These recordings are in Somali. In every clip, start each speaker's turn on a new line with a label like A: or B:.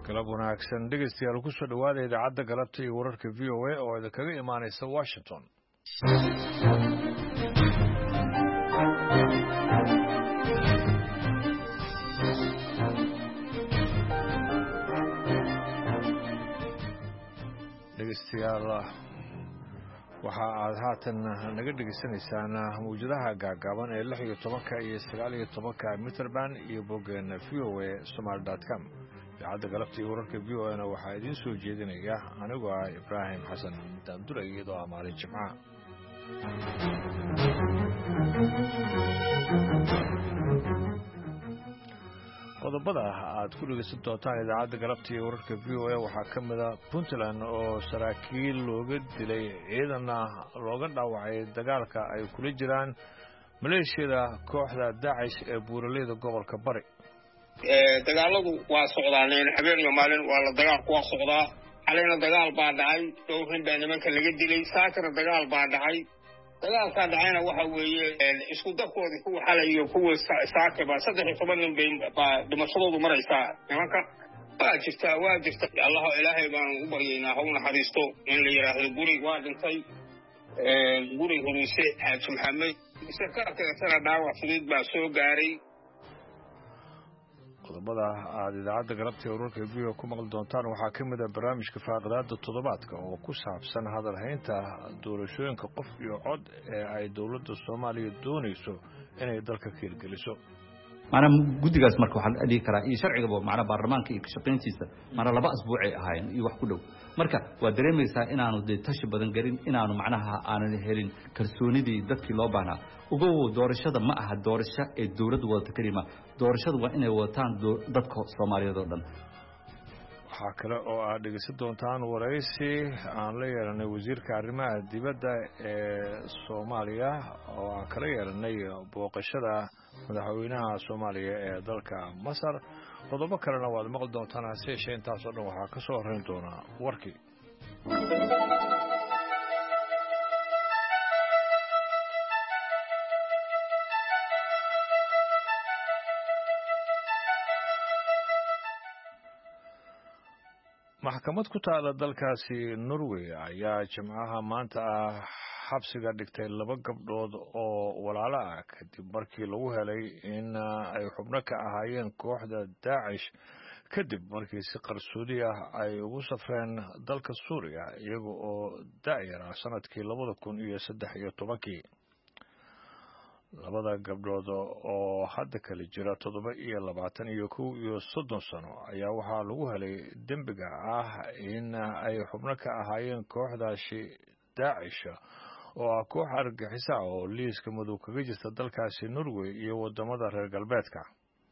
A: galab wanaagsan dhegeystayaal ku soo dhawaada idaacadda galabta iyo wararka VOA oo idinkaga imaanaysa Washington. dhegeystayaal waxa aad haatan naga dhegeysanaysaan mawjadaha gaagaaban ee 16 iyo 19 Mitrband iyo boggeena voasomali.com. idaacadda galabta iyo wararka VOA-na waxaa idiin soo jeedinaya anigoo ah Ibraahim Xasan Daandure iyadoo ah maalin Jimcaha. qodobada aad ku dhegeysan doontaan idaacadda galabta iyo wararka VOA waxaa ka mid ah Puntland oo saraakiil looga dilay ciidana looga dhaawacay dagaalka ay kula jiraan maleeshiyada kooxda Daesh ee buuraleyda gobolka Bari.
B: dagaaladu waa socdaan habeen iyo maalin waa la dagaal ku socdaa xalayna dagaal baa dhacay dhowrin baa nimanka laga dilay saakana dagaal baa dhacay dagaalka dhacayna waxa weeye isku darkoodii kuwa xalay iyo kuwa saakaba 13 nin bay dhimashadoodu maraysaa nimanka waa jirta Allah ilaahay baan u baryaynaa ha u naxariisto in la yiraahdo guri waa dhintay guri huruse Xaaji Maxamed iskarka sana dhaawac fudud baa soo gaaray.
A: qodobada aad idaacadda galabta iyo wararka VOA ku maqli doontaan waxaa ka mid ah barnaamijka faaqadaada toddobaadka oo ku saabsan hadal haynta doorashooyinka qof iyo cod ee ay dowladda Soomaaliya doonayso inay dalka ka hirgeliso.
C: guddigaas marka waxaan adii karaa iyo sharciga macna baarlamaanka iyo shaqeyntiisa mar 2 asbuuc ay ahaayeen iyo wax ku dhow marka waa dareemaysaa inaanu tashi badan garin inaanu macnaha aanan helin kalsoonidii dadkii loo baahnaa ugu doorashada ma aha doorasho ee dawladdu wadata kalima doorashadu waa inay wataan dadka Soomaaliyeed oo dhan.
A: waxaa kale oo aad dhegeysan doontaan waraysi aan la yeelanay wasiirka arrimaha dibadda ee Soomaaliya oo aan kala yeelanay booqashada madaxweynaha Soomaaliya ee dalka Masar. qodobo kalena waad maqli doontaan hase yeeshee intaas oo dhan waxaa ka soo horeyn doona warkii. maxkamad ku taala dalkaasi Norway ayaa Jimcaha maanta xabsiga dhigtay 2 gabdhood oo walaalo ah kadib markii lagu helay in ay xubno ka ahaayeen kooxda Daesh kadib markii si qarsoodi ah ay ugu safreen dalka Suuriya iyaga oo daayira sanadkii 2013. labada gabdhood oo hadda kala jira 7 iyo 20 iyo 1 iyo 30 sano ayaa waxaa lagu helay dambiga ah in ay xubno ka ahaayeen kooxdaasi Daesh oo koox argagixis ah oo liiska madow kaga jirta dalkaasi Norway iyo wadamada reer galbeedka.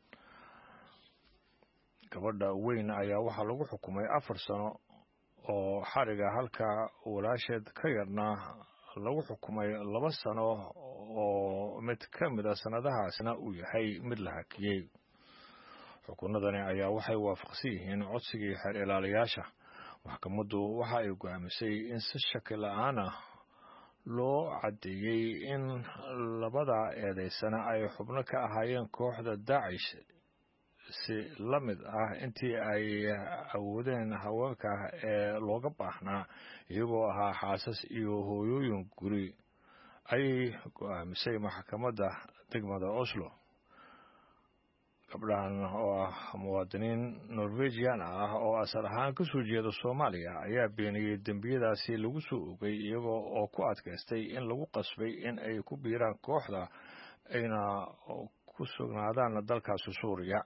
A: gabadha weyn ayaa waxaa lagu xukumay 4 sano oo xariga halka walaasheed ka yarna lagu xukumay 2 sano oo mid ka mid ah sanadahaasna uu yahay mid la hakiyay. xukunadani ayaa waxay waafaqsan yihiin codsigii xeer ilaaliyaasha. maxkamaddu waxa ay go'aamisay in si shaki la'aan ah loo cadeeyay in labada eedeysana ay xubno ka ahaayeen kooxda Daesh si la mid ah intii ay awoodeen haweenka ee looga baahnaa iyagoo ahaa xaasas iyo hooyooyin guri ay go'aamisay maxkamadda degmada Oslo. gabdhahan oo ah muwaadiniin Norwegian ah oo asal ahaan ka soo jeeda Soomaaliya ayaa beeniyay dambiyadaasi lagu soo oogay iyagoo oo ku adkaystay in lagu qasbay in ay ku biiraan kooxda ayna ku sugnaadaan dalkaasi Suuriya.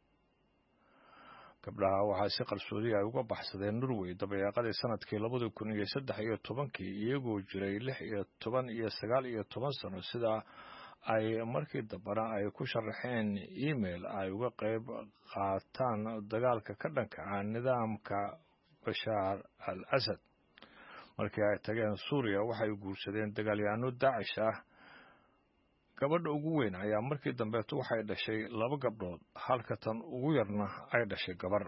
A: gabdhaha waxaa si qarsoodi ah uga baxsadeen Norway dabayaaqadii sanadkii 2013 iyagoo jiray 6 iyo 10 iyo 9 iyo 10 sano sida ay markii dambana ay ku sharaxeen email ay uga qayb qaataan dagaalka ka dhanka ah nidaamka Bashar al-Assad. markii ay tageen Suuriya waxay guursadeen dagaalyahanno Daesh ah. gabadha ugu weyn ayaa markii dambe waxay dhashay 2 gabdhood halka tan ugu yarna ay dhashay gabar.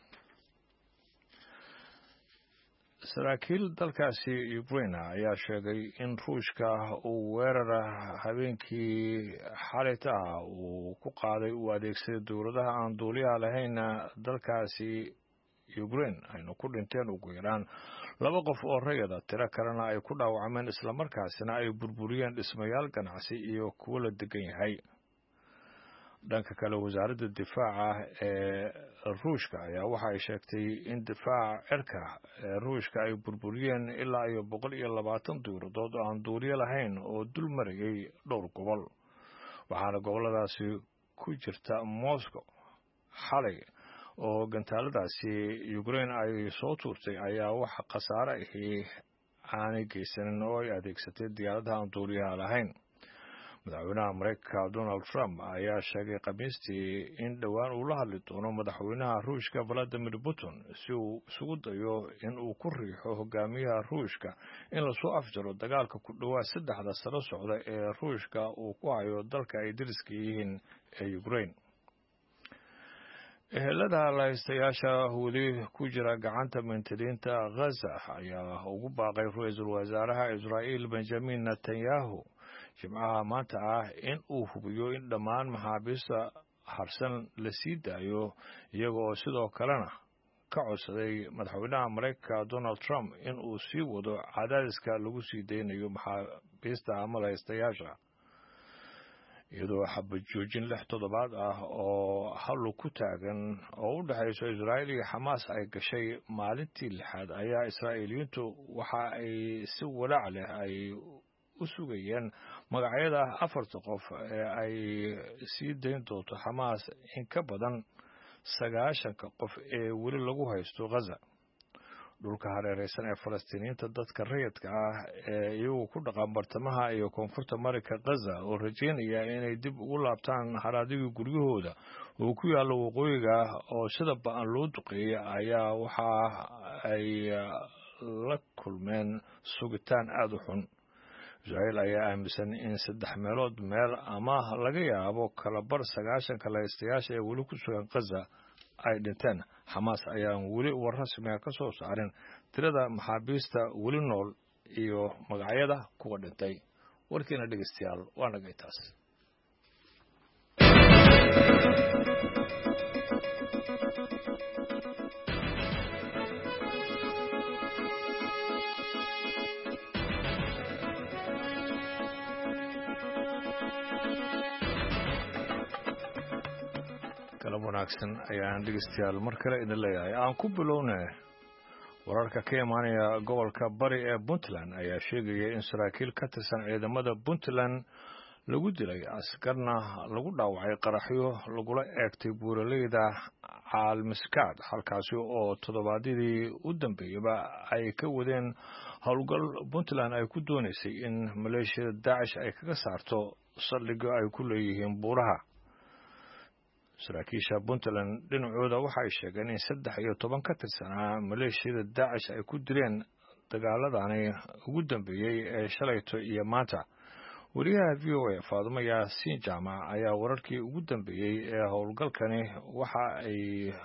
A: saraakiil dalkaasi Ukraine ayaa sheegay in Ruushka uu weerar habeenkii xalay uu ku qaaday u adeegsaday dowladaha aan duuliyaha lahayn dalkaasi Ukraine ayna ku dhinteen ugu yaraan 2 qof oo rayada tiro kalena ay ku dhaawacmeen isla markaasina ay burburiyeen dhismayaal ganacsi iyo kuwo la degan yahay. dhanka kale wasaaradda difaaca ee Ruushka ayaa waxa ay sheegtay in difaaca cirka ee Ruushka ay burburiyeen ilaa iyo 120 diyaaradood oo aan duuliye lahayn oo dul marayay dhowr gobol, waxaana goboladaasi ku jirta Moscow. xalay oo gantaaladaasi Ukraine ay soo tuurtay ayaa wax khasaare ahi aanay geysanin oo ay adeegsatay diyaaradaha aan duuliyaha lahayn. madaxweynaha Mareykanka Donald Trump ayaa sheegay Khamiistii in dhowaan uu la hadli doono madaxweynaha Ruushka Vladimir Putin si uu isugu dayo in uu ku riixo hogaamiyaha Ruushka in la soo afjaro dagaalka ku dhawaad 3 sano socda ee Ruushka uu ku hayo dalka ay deriska yihiin ee Ukraine. ehelada lahaystayaasha weli ku jira gacanta mintidiinta Gaza ayaa ugu baaqay ra'iisul wasaaraha Israa'iil Benjamin Netanyahu jimcaha maanta in uu hubiyo in dhammaan maxaabiista harsan la sii daayo, iyagoo sidoo kalena ka codsaday madaxweynaha Mareykanka Donald Trump in uu sii wado cadaadiska lagu sii deynayo maxaabiista ama lahaystayaasha, iyadoo xabad joojin 6 toddobaad oo hallo ku taagan oo u dhaxayso Israa'iil iyo Xamaas ay gashay maalintii 6aad ayaa Israa'iiliyiintu waxa ay si walaac leh ay u sugayeen magacyada 4 qof ee ay sii dayn doonto Xamaas in ka badan 90 qof ee weli lagu haysto Gaza. dhulka hareeraysan ee Falastiiniyiinta dadka rayidka ee iyagu ku dhaqan bartamaha iyo koonfurta marinka Gaza oo rajeynaya inay dib ugu laabtaan haraadiga guryahooda oo ku yaalla waqooyiga oo sida ba'an loo duqeeyay ayaa waxa ay la kulmeen sugitaan aad u xun. Israa'iil ayaa aaminsan in 3 meelood meel ama laga yaabo kala bar 90 lahaystayaasha ee weli ku sugan Gaza ay dhinteen. Xamaas ayaan weli war rasmi ah ka soo saarin tirada maxaabiista weli nool iyo magacyada kuwa dhintay. warkiina dhegeystayaal waa naga taas. wanaagsan ayaan dhegeystayaal mar kale idin leeyahay. aan ku bilownay wararka ka imaanaya gobolka bari ee Puntland ayaa sheegaya in saraakiil ka tirsan ciidamada Puntland lagu dilay askarna lagu dhaawacay qaraxyo lagula eegtay buuraleyda Caalmiskaad, halkaasi oo toddobaadyadii u dambeeyayba ay ka wadeen howlgal Puntland ay ku doonaysay in maleeshiyada Daesh ay kaga saarto saldhigyo ay ku leeyihiin buuraha. saraakiisha Puntland dhinacooda waxay sheegeen in 13 ka tirsanaa maleeshiyada Daesh ay ku dileen dagaaladani ugu dambeeyay ee shalayto iyo maanta. wariyaha VOA Faadumo Yaasiin Jaamac ayaa wararkii ugu dambeeyay ee howlgalkani waxa ay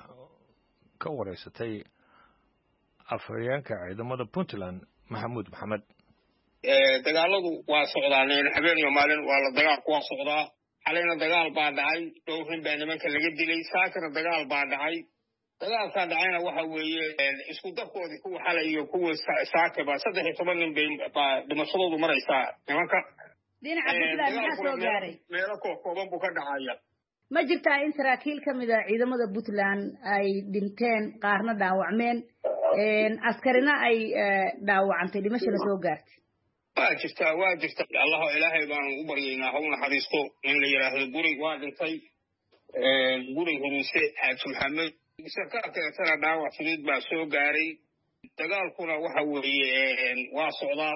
A: ka wareysatay afhayeenka ciidamada Puntland Maxamuud Maxamed.
B: dagaaladu waa socdaan habeen iyo maalin waa la dagaal ku socdaa. xalayna dagaal baa dhacay, dhowrin baa nimanka laga dilay, saakana dagaal baa dhacay. dagaalka dhacayna waxa weeye isku darkoodii kuwa xalay iyo kuwa saakaba 13 nin bay dhimashadoodu maraysaa nimanka.
D: dhinaca Puntland maxaa soo gaaray?
B: meelo kooban buu ka dhacaya.
D: ma jirtaa in saraakiil ka mid ah ciidamada Puntland ay dhinteen, qaarna dhaawacmeen, askarina ay dhaawacantay, dhimashada soo gaartay?
B: waa jirta Allah ilaahay baan u baryaynaa ha u naxariisto. in la yiraahdo guri waa dhintay, guri Huruuse Xaaji Maxamed sarkaalka dhaawac fudud baa soo gaaray. dagaalkuna waxa weeye waa socdaa.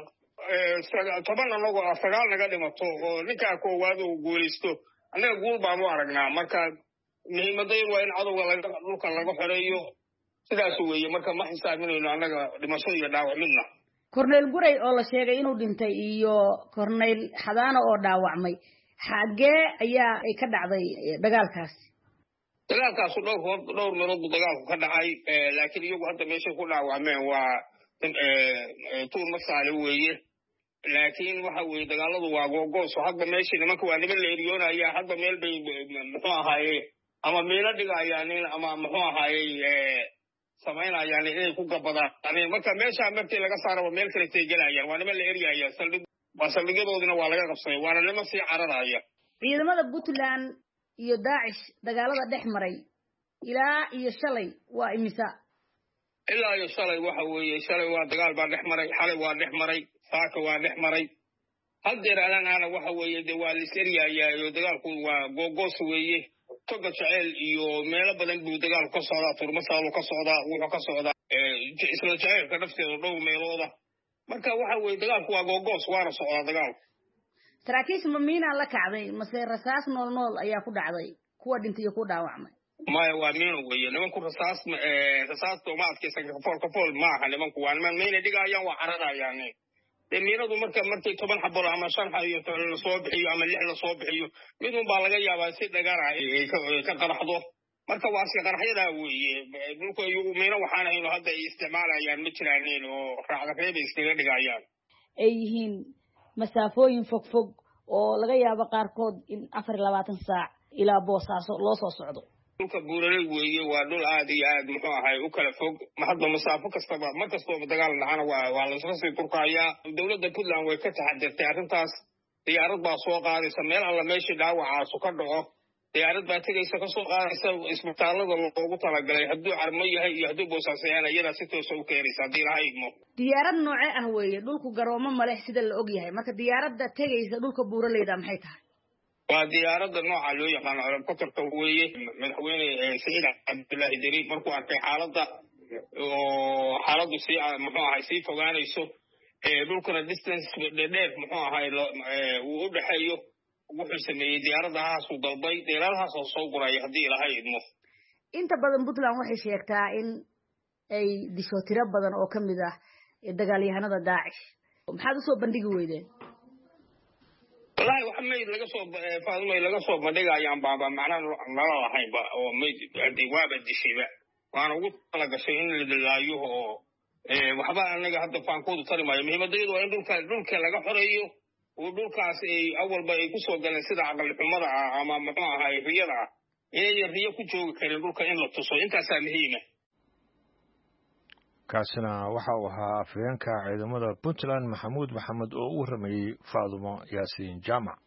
B: 10 anagoo 9 naga dhimato oo ninka koowaad uu guulaysto anaga guul baan u aragnaa. marka muhiimadaydu waa in cadowga dhulka laga xoreeyo, sidaas weeye. marka ma xisaabinayno anaga dhimasho iyo dhaawac midna.
D: Cornel Guray oo la sheegay inuu dhintay iyo Cornel Xadaana oo dhaawacmay, xagee ayaa ay ka dhacday dagaalkaasi?
B: dagaalkaas dhowr meelood dagaalku ka dhacay, laakiin iyagu hadda meesha ku dhaawacmeen waa tuur masaale weeye. laakiin waxa weeye dagaaladu waa googoos. hadda meesha nimanka waa niman la eriyoonaya, hadda meel bay muxuu ahaaye ama meelo dhigayaan ama muxuu ahaaye samaynayaan inay ku gabadaan marka meesha markii laga saaraba meel kale tay gelayaan waa niman la eryaya saldhigyadoodina waa laga qabsaday waana niman sii cararaya
D: ciidamada Puntland iyo Daesh dagaalada dhex maray ilaa iyo shalay waa imisa
B: ilaa iyo shalay waxa weeye shalay waa dagaal baa dhex maray xalay waa dhex maray saaka waa dhex maray haddeer ana waxa weeye de waa liseriyaya iyo dagaalku waa googos weeye toga jaceyl iyo meelo badan buu dagaalku ka socdaa turmasaalo ka socdaa wuxuu ka socdaa isla jaceylka nafteeda dhowr meelooda marka waxa weeye dagaalku waa googos waana socdaa dagaalku
D: saraakiisha mamiina la kacday mase rasaas nool ayaa ku dhacday kuwa dhintay iyo ku dhaawacmay
B: maya waa miino weeye nimanku rasaasta uma adkaysan kafool maaha nimanku waa niman mayna dhigayaan waa cararayaan dee miinadu markay 10 xabalo ama 5 xayo la soo bixiyo ama 6 la soo bixiyo midun baa laga yaabaa si dhagar ah ka qaraxdo marka waa si qaraxyada weeye dhulku miino waxaan hayno hadda ay isticmaalayaan ma jiraan oo raacda reeb iskaga dhigayaan
D: ay yihiin masaafooyin fog oo laga yaabo qaarkood in 24 saac ilaa Boosaaso loo soo socdo
B: dhulka buuraley weeye waa dhul aad iyo aad muxuu ahay u kala fog hadda masaafo kastaba markastoo dagaal dhacana waa la soo turkaaya dawladda Puntland way ka taxadirtay arrintaas diyaarad baa soo qaadaysa meel alla meeshii dhaawacaas ka dhaco diyaarad baa tagaysa ka soo qaadaysa isbitaalada loogu talagalay hadduu Carmo yahay iyo hadduu Boosaaso yahay iyada si toos ah u keenaysa hadii la haymo
D: diyaarad nooce ah weeye dhulku garoomo male sida la og yahay marka diyaaradda tagaysa dhulka buuraleyda maxay tahay
B: waa diyaaradda nooca loo yaqaan helicopterka weeye madaxweyne Saciid Cabdullaahi Deri markuu arkay xaaladda oo xaaladdu muxuu ahay sii fogaanayso dhulkuna distance dheer muxuu ahay uu u dhaxeeyo wuxuu sameeyay diyaaradahaas uu dalbay diyaaradahaas oo soo guray hadii la haymo
D: inta badan Puntland waxay sheegtaa in ay disho tiro badan oo kamid ah dagaalyahanada Daesh maxaad u soo bandhigi weydeen
B: والله وحمد laga soo bandhigayaan baaba macna nala lahayn ba oo meed waaba dishiba waana ugu tala gashay in la dilaayo oo waxba anaga hadda faankoodu tarimayo muhiimadaydu waa in dhulka laga xoreeyo oo dhulkaas ay awalba ay ku soo galeen sida aqal xumada ama muxuu ahay riyada inay riyo ku joogi kareen dhulka in la tuso intaas muhiim ah
A: kaasina waxa uu ahaa afhayeenka ciidamada Puntland Maxamuud Maxamed oo u waramayay Faadumo Yaasiin Jaamac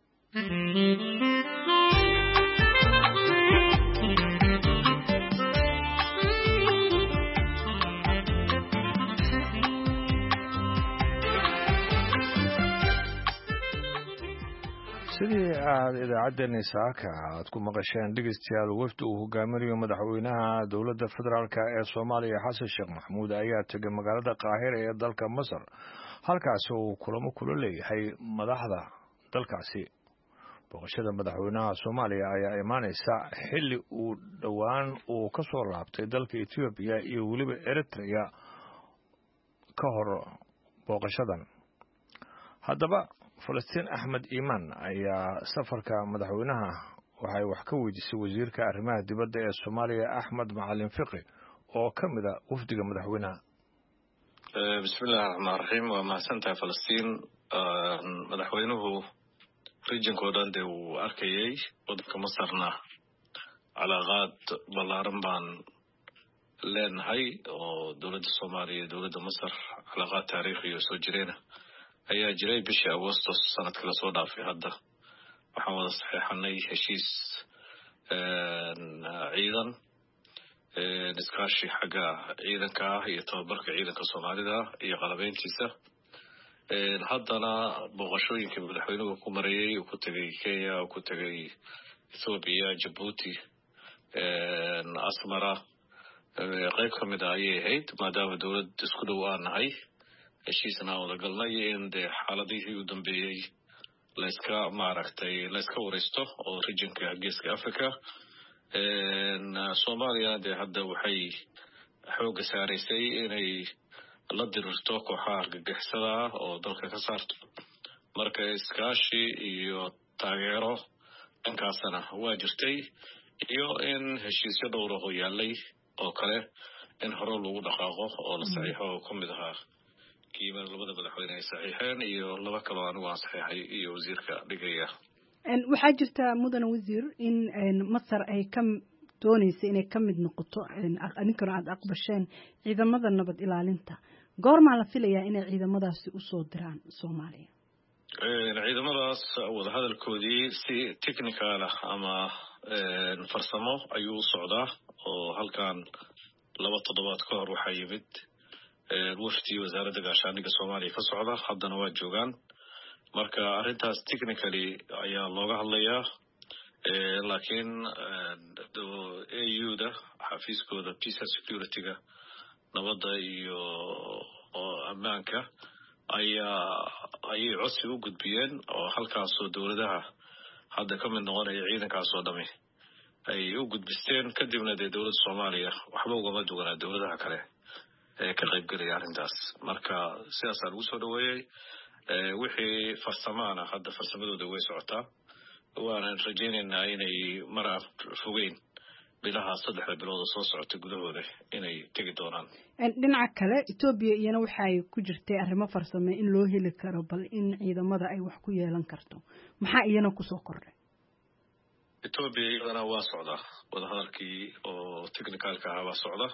A: sidii aad idaacaddeenna saaka aad ku maqasheen dhegeystayaal wafdi uu hogaaminayo madaxweynaha dowladda federaalk ee Soomaaliya Xasan Sheekh Maxamuud ayaa tegay magaalada Qaahira ee dalka Masar halkaas oo kulamo kula leeyahay madaxda dalkaasi booqashada madaxweynaha Soomaaliya ayaa imaanaysa xilli uu dhawaan uu ka soo laabtay dalka Ethiopia iyo waliba Eritrea ka hor booqashadan haddaba Falastiin Axmed Iimaan ayaa safarka madaxweynaha waxay wax ka weydiisay wasiirka arrimaha dibadda ee Soomaaliya Axmed Macalin Fiqi oo kamid ah wafdiga madaxweynaha
E: bismillaahir rahmaanir rahiim wa mahadsantahay Falastiin madaxweynuhu regionkoodan uu arkayay waddanka Masarna calaaqaad ballaaran baan leenahay oo dowladda Soomaaliya dowladda Masar calaaqaad taariikhi iyo soo jireen ayaa jiray bishii Augustus sanadkii la soo dhaafay hadda waxaan wada saxeexnay heshiis ciidan iskaashi xagga ciidanka iyo tababarka ciidanka Soomaalida iyo qalabeyntiisa haddana booqashooyinka madaxweynuhu ku marayay uu ku tagay Kenya uu ku tagay Ethiopia Djibouti Asmara qayb ka mid ah ayay ahayd maadaama dowlad isku dhow aan nahay heshiisna wada galnay in xaaladihii u dambeeyay la iska wareysto oo regionka geeska Afrika Soomaaliya hadda waxay xoog saaraysay inay la dirirto kooxaha argagixisada oo dalka ka saarto marka iskaashi iyo taageero dhankaasna waa jirtay iyo in heshiisyo dhowr ah oo yaalay oo kale in hore lagu dhaqaaqo oo la saxiixo oo kamid ahaa kiimaha labada madaxweyne ay saxiixeen iyo laba kale oo anigu aan saxiixay iyo wasiirka dhigaya
F: waxaa jirta mudan wasiir in Masar ay ka doonaysa inay ka mid noqoto adinkana aad aqbasheen ciidamada nabad ilaalinta goormaa la filayaa inay ciidamadaasi usoo diraan Soomaaliya
E: ciidamadaas wadahadalkoodii si technical ama farsamo ayuu socdaa oo halkan 2 toddobaad ka hor waxa yimid wafdi wasaaradda gaashaandhigga Soomaaliya ka socda haddana waa joogaan marka arrintaas technically ayaa looga hadlayaa laakiin AU-da xafiiskooda peace and security-ga nabadda iyo ammaanka ayay codsi u gudbiyeen oo halkaasoo dowladaha hadda ka mid noqonaya ciidankaasoo dhami ay u gudbisteen kadibna dee dowladda Soomaaliya waxba ugama duwanaa dowladaha kale ee ka qaybgelaya arrintaas marka sidaasaa lagu soo dhaweeyey wixii farsamaana hadda farsamadooda way socotaa waanan rajaynaynaa inay mar fogeyn bilaha 3 bilood oo soo socota gudahooda inay tegi doonaan
F: dhinaca kale Ethiopia iyana waxay ku jirtay arrimo farsamo in loo heli karo bal in ciidamada ay wax ku yeelan karto maxaa iyana ku soo kordhay
E: Ethiopia iyana waa socda wadahadalkii oo technicalka ah waa socda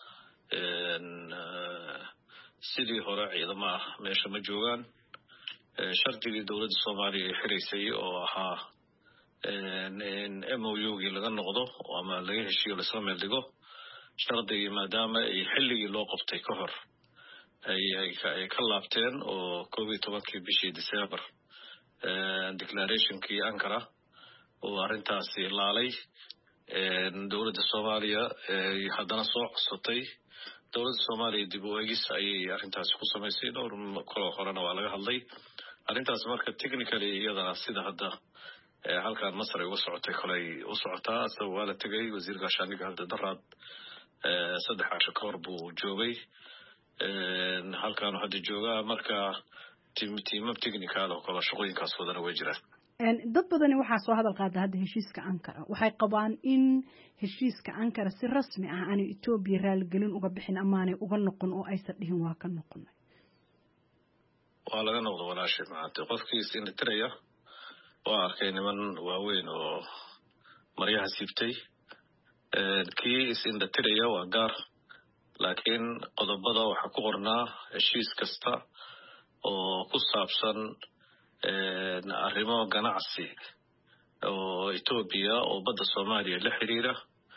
E: sidii hore ciidamada meesha ma joogaan shardigii dowladda Soomaaliya ay xiraysay oo ahaa in MOU-gii laga noqdo ama laga heshiiyo la isla meel dhigo shardigii maadaama ay xilligii loo qabtay ka hor ay ka laabteen oo 12 bishii December declarationkii Ankara oo arrintaasi laalay dowladda Soomaaliya haddana soo codsatay dowladda Soomaaliya dib u eegis ayay arrintaasi ku samaysay dhowr kolo horena waa laga hadlay arrintaas marka technically iyadana sida hadda halkaan Masar ay uga socotay kolay u socotaa asagoo waa la tegay wasiir gaashaandhigga hadda daraad 3 casho ka hor buu joogay halkaan hadda joogaa marka tiimam technical oo kala shaqooyinkaas wadana way jiraan
F: dad badan waxa soo hadal qaada hadda heshiiska Ankara waxay qabaan in heshiiska Ankara si rasmi ah aan Ethiopia raalgelin uga bixin amaanay uga noqon oo aysan dhihin waa ka noqonay
E: waa laga noqdo walaashay maanta qofkiis in tiraya waa arkay niman waaweyn oo maryaha siibtay kii is in tiraya waa gaar laakiin qodobada waxa ku qornaa heshiis kasta oo ku saabsan arrimo ganacsi oo Ethiopia oo badda Soomaaliya la xiriira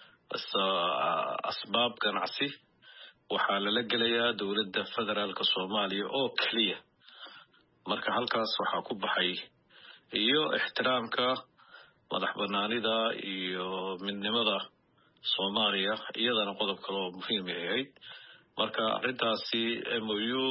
E: asbaab ganacsi waxaa lala gelayaa dowladda federaalka Soomaaliya oo kaliya marka halkaas waxaa ku baxay iyo ixtiraamka madax banaanida iyo midnimada Soomaaliya iyadana qodob kale oo muhiim ah marka arrintaasi MOU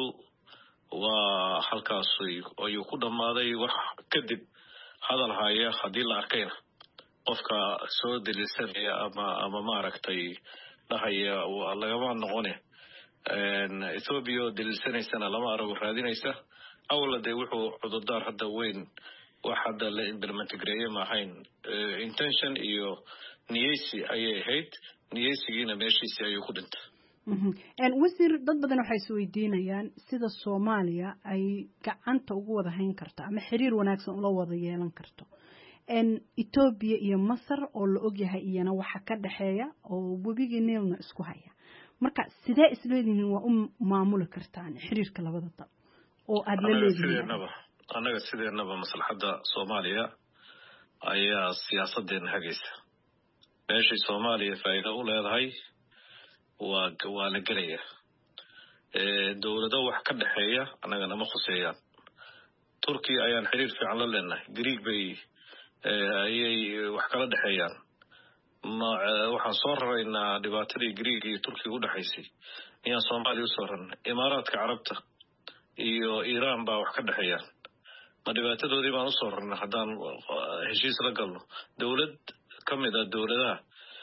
E: waa halkaas ayuu ku dhamaaday wax kadib hadal haya hadii la arkayna qofka soo dalisanaya ama maaragtay dhahaya lagama noqone Ethiopia dalisanaysa lama arago raadinaysa awlade wuxuu cudurdaar hadda weyn wax hadda la implement gareeyay ma ahayn intention iyo niyeysi ayay ahayd niyeysigiina meeshiisa ayuu ku dhintay
F: wasiir dad badan waxay soo weydiinayaan sida Soomaaliya ay gacanta ugu wada hayn karto ama xiriir wanaagsan ula wada yeelan karto Ethiopia iyo Masar oo la og yahay iyana waxa ka dhaxeeya oo webiga Niilna isku haya marka sidee isleedihiin waa maamuli kartaan xiriirka labada dal oo aad la leedahay
E: anaga sideenaba maslaxada Soomaaliya ayaa siyaasadeena hagaysa meeshii Soomaaliya faa'iido u leedahay waa la gelaya dowladda wax ka dhaxeeya anaga nama khuseeyaan Turkiya ayaan xiriir fiican la leenahay Greek bay ayay wax kala dhaxeeyaan waxaan soo raraynaa dhibaatadii Greek iyo Turkiya u dhaxaysay inaan Soomaaliya u soo rarnay Imaaraadka Carabta iyo Iran baa wax ka dhaxeeyaan ma dhibaatadoodii baan u soo rarnay haddaan heshiis la galno dowlad ka mid ah dowladaha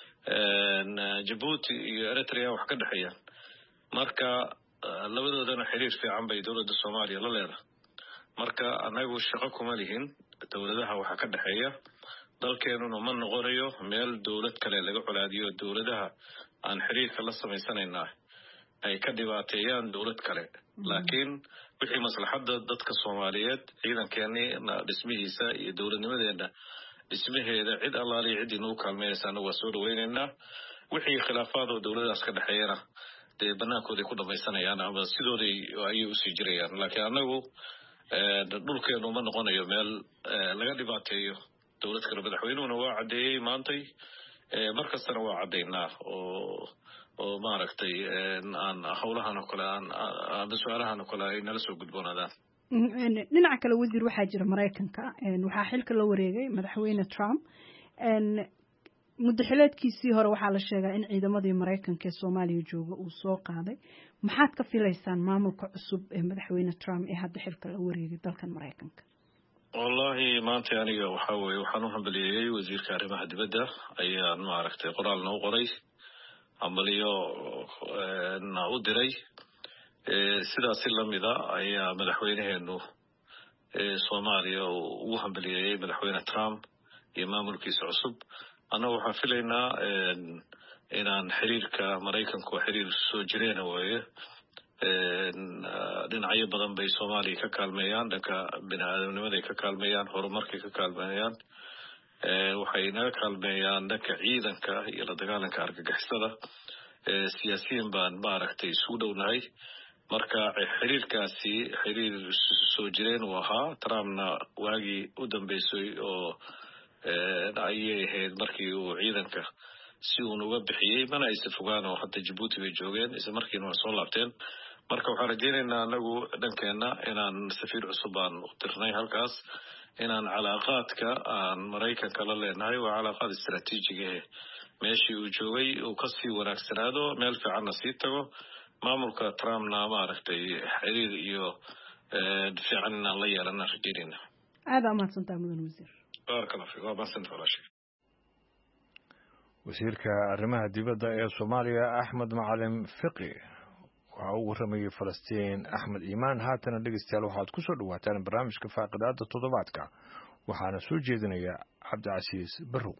E: Djibouti iyo Eritrea wax ka dhaxeeyaan marka labadoodana xiriir fiican bay dowladda Soomaaliya la leedahay marka anagu shaqo kuma lihin dowladaha waxa ka dhaxeeya dalkeenuna ma noqonayo meel dowlad kale laga colaadiyo dowladaha aan xiriirka la sameysanaynaa ay ka dhibaateeyaan dowlad kale laakiin wixii maslaxada dadka Soomaaliyeed ciidankeena dhismihiisa iyo dowladnimadeena dhismaheeda cid allaali cid inuu kaalmeynaysaana waa soo dhaweynaynaa wixii khilaafaad oo dowladaas ka dhexeeyana dee banaankooday ku dhamaysanayaan ama sidooday ayay usii jirayaan laakiin anagu dhulkeenu ma noqonayo meel laga dhibaateeyo dowlad kale madaxweynuhuna waa caddeeyey maantay markastana waa caddaynaa oo maaragtay aan howlahan oo kale aan su-aalahan oo kale ay nala soo gudboonaadaan
F: dhinaca kale wasiir waxaa jira Mareykanka waxaa xilka la wareegay madaxweyne Trump muddaxileedkiisii hore waxaa la sheegaa in ciidamadii Mareykanka ee Soomaaliya jooga uu soo qaaday maxaad ka filaysaan maamulka cusub ee madaxweyne Trump ee hadda xilka la wareegay dalkan Mareykanka
E: wallahi maanta aniga waxa weeye waxaan u hambaliyay wasiirka arrimaha dibadda ayaan maaragtay qoraal noo qoray ambaliyo u diray sidaas la mida ayaa madaxweynaheenu Soomaaliya uu hambaliyay madaxweyne Trump iyo maamulkiisa cusub anagu waxaan filaynaa inaan xiriirka Mareykanku xiriir soo jireena waaye dhinacyo badan bay Soomaaliya ka kaalmeeyaan dhanka bini'aadanimada ka kaalmeeyaan horumarka ka kaalmeeyaan waxay naga kaalmeeyaan dhanka ciidanka iyo la dagaalanka argagixisada siyaasiyiin baan maaragtay isu dhownahay marka xiriirkaasi xiriir soo jireen uu ahaa Trumpna waagii u dambeysay oo ayay ahayd markii uu ciidanka si uu uga bixiyay mana aysan fogaan oo hadda Djibouti bay joogeen isla markiina waa soo laabteen marka waxaan rajaynaynaa anagu dhankeena inaan safiir cusub aan u dirnay halkaas inaan calaaqaadka aan Mareykanka la leenahay waa calaaqaad istiraatiiji ah meeshii uu joogay uu ka sii wanaagsanaado meel fiicanna sii tago maamulka Trumpna maaragtay xiriir iyo fiican inaan la yeelana rajaynayna
F: aad amaadsantaa mudan wasiir
E: barakallahu fiik waa mahadsantahay walaashay
A: wasiirka arrimaha dibadda ee Soomaaliya Axmed Macalin Fiqi waxa uu waramayay Falastiin Axmed Iimaan haatana dhegeystayaal waxaad ku soo dhawaataan barnaamijka faaqidaada toddobaadka waxaana soo jeedinaya Cabdicasiis Barrow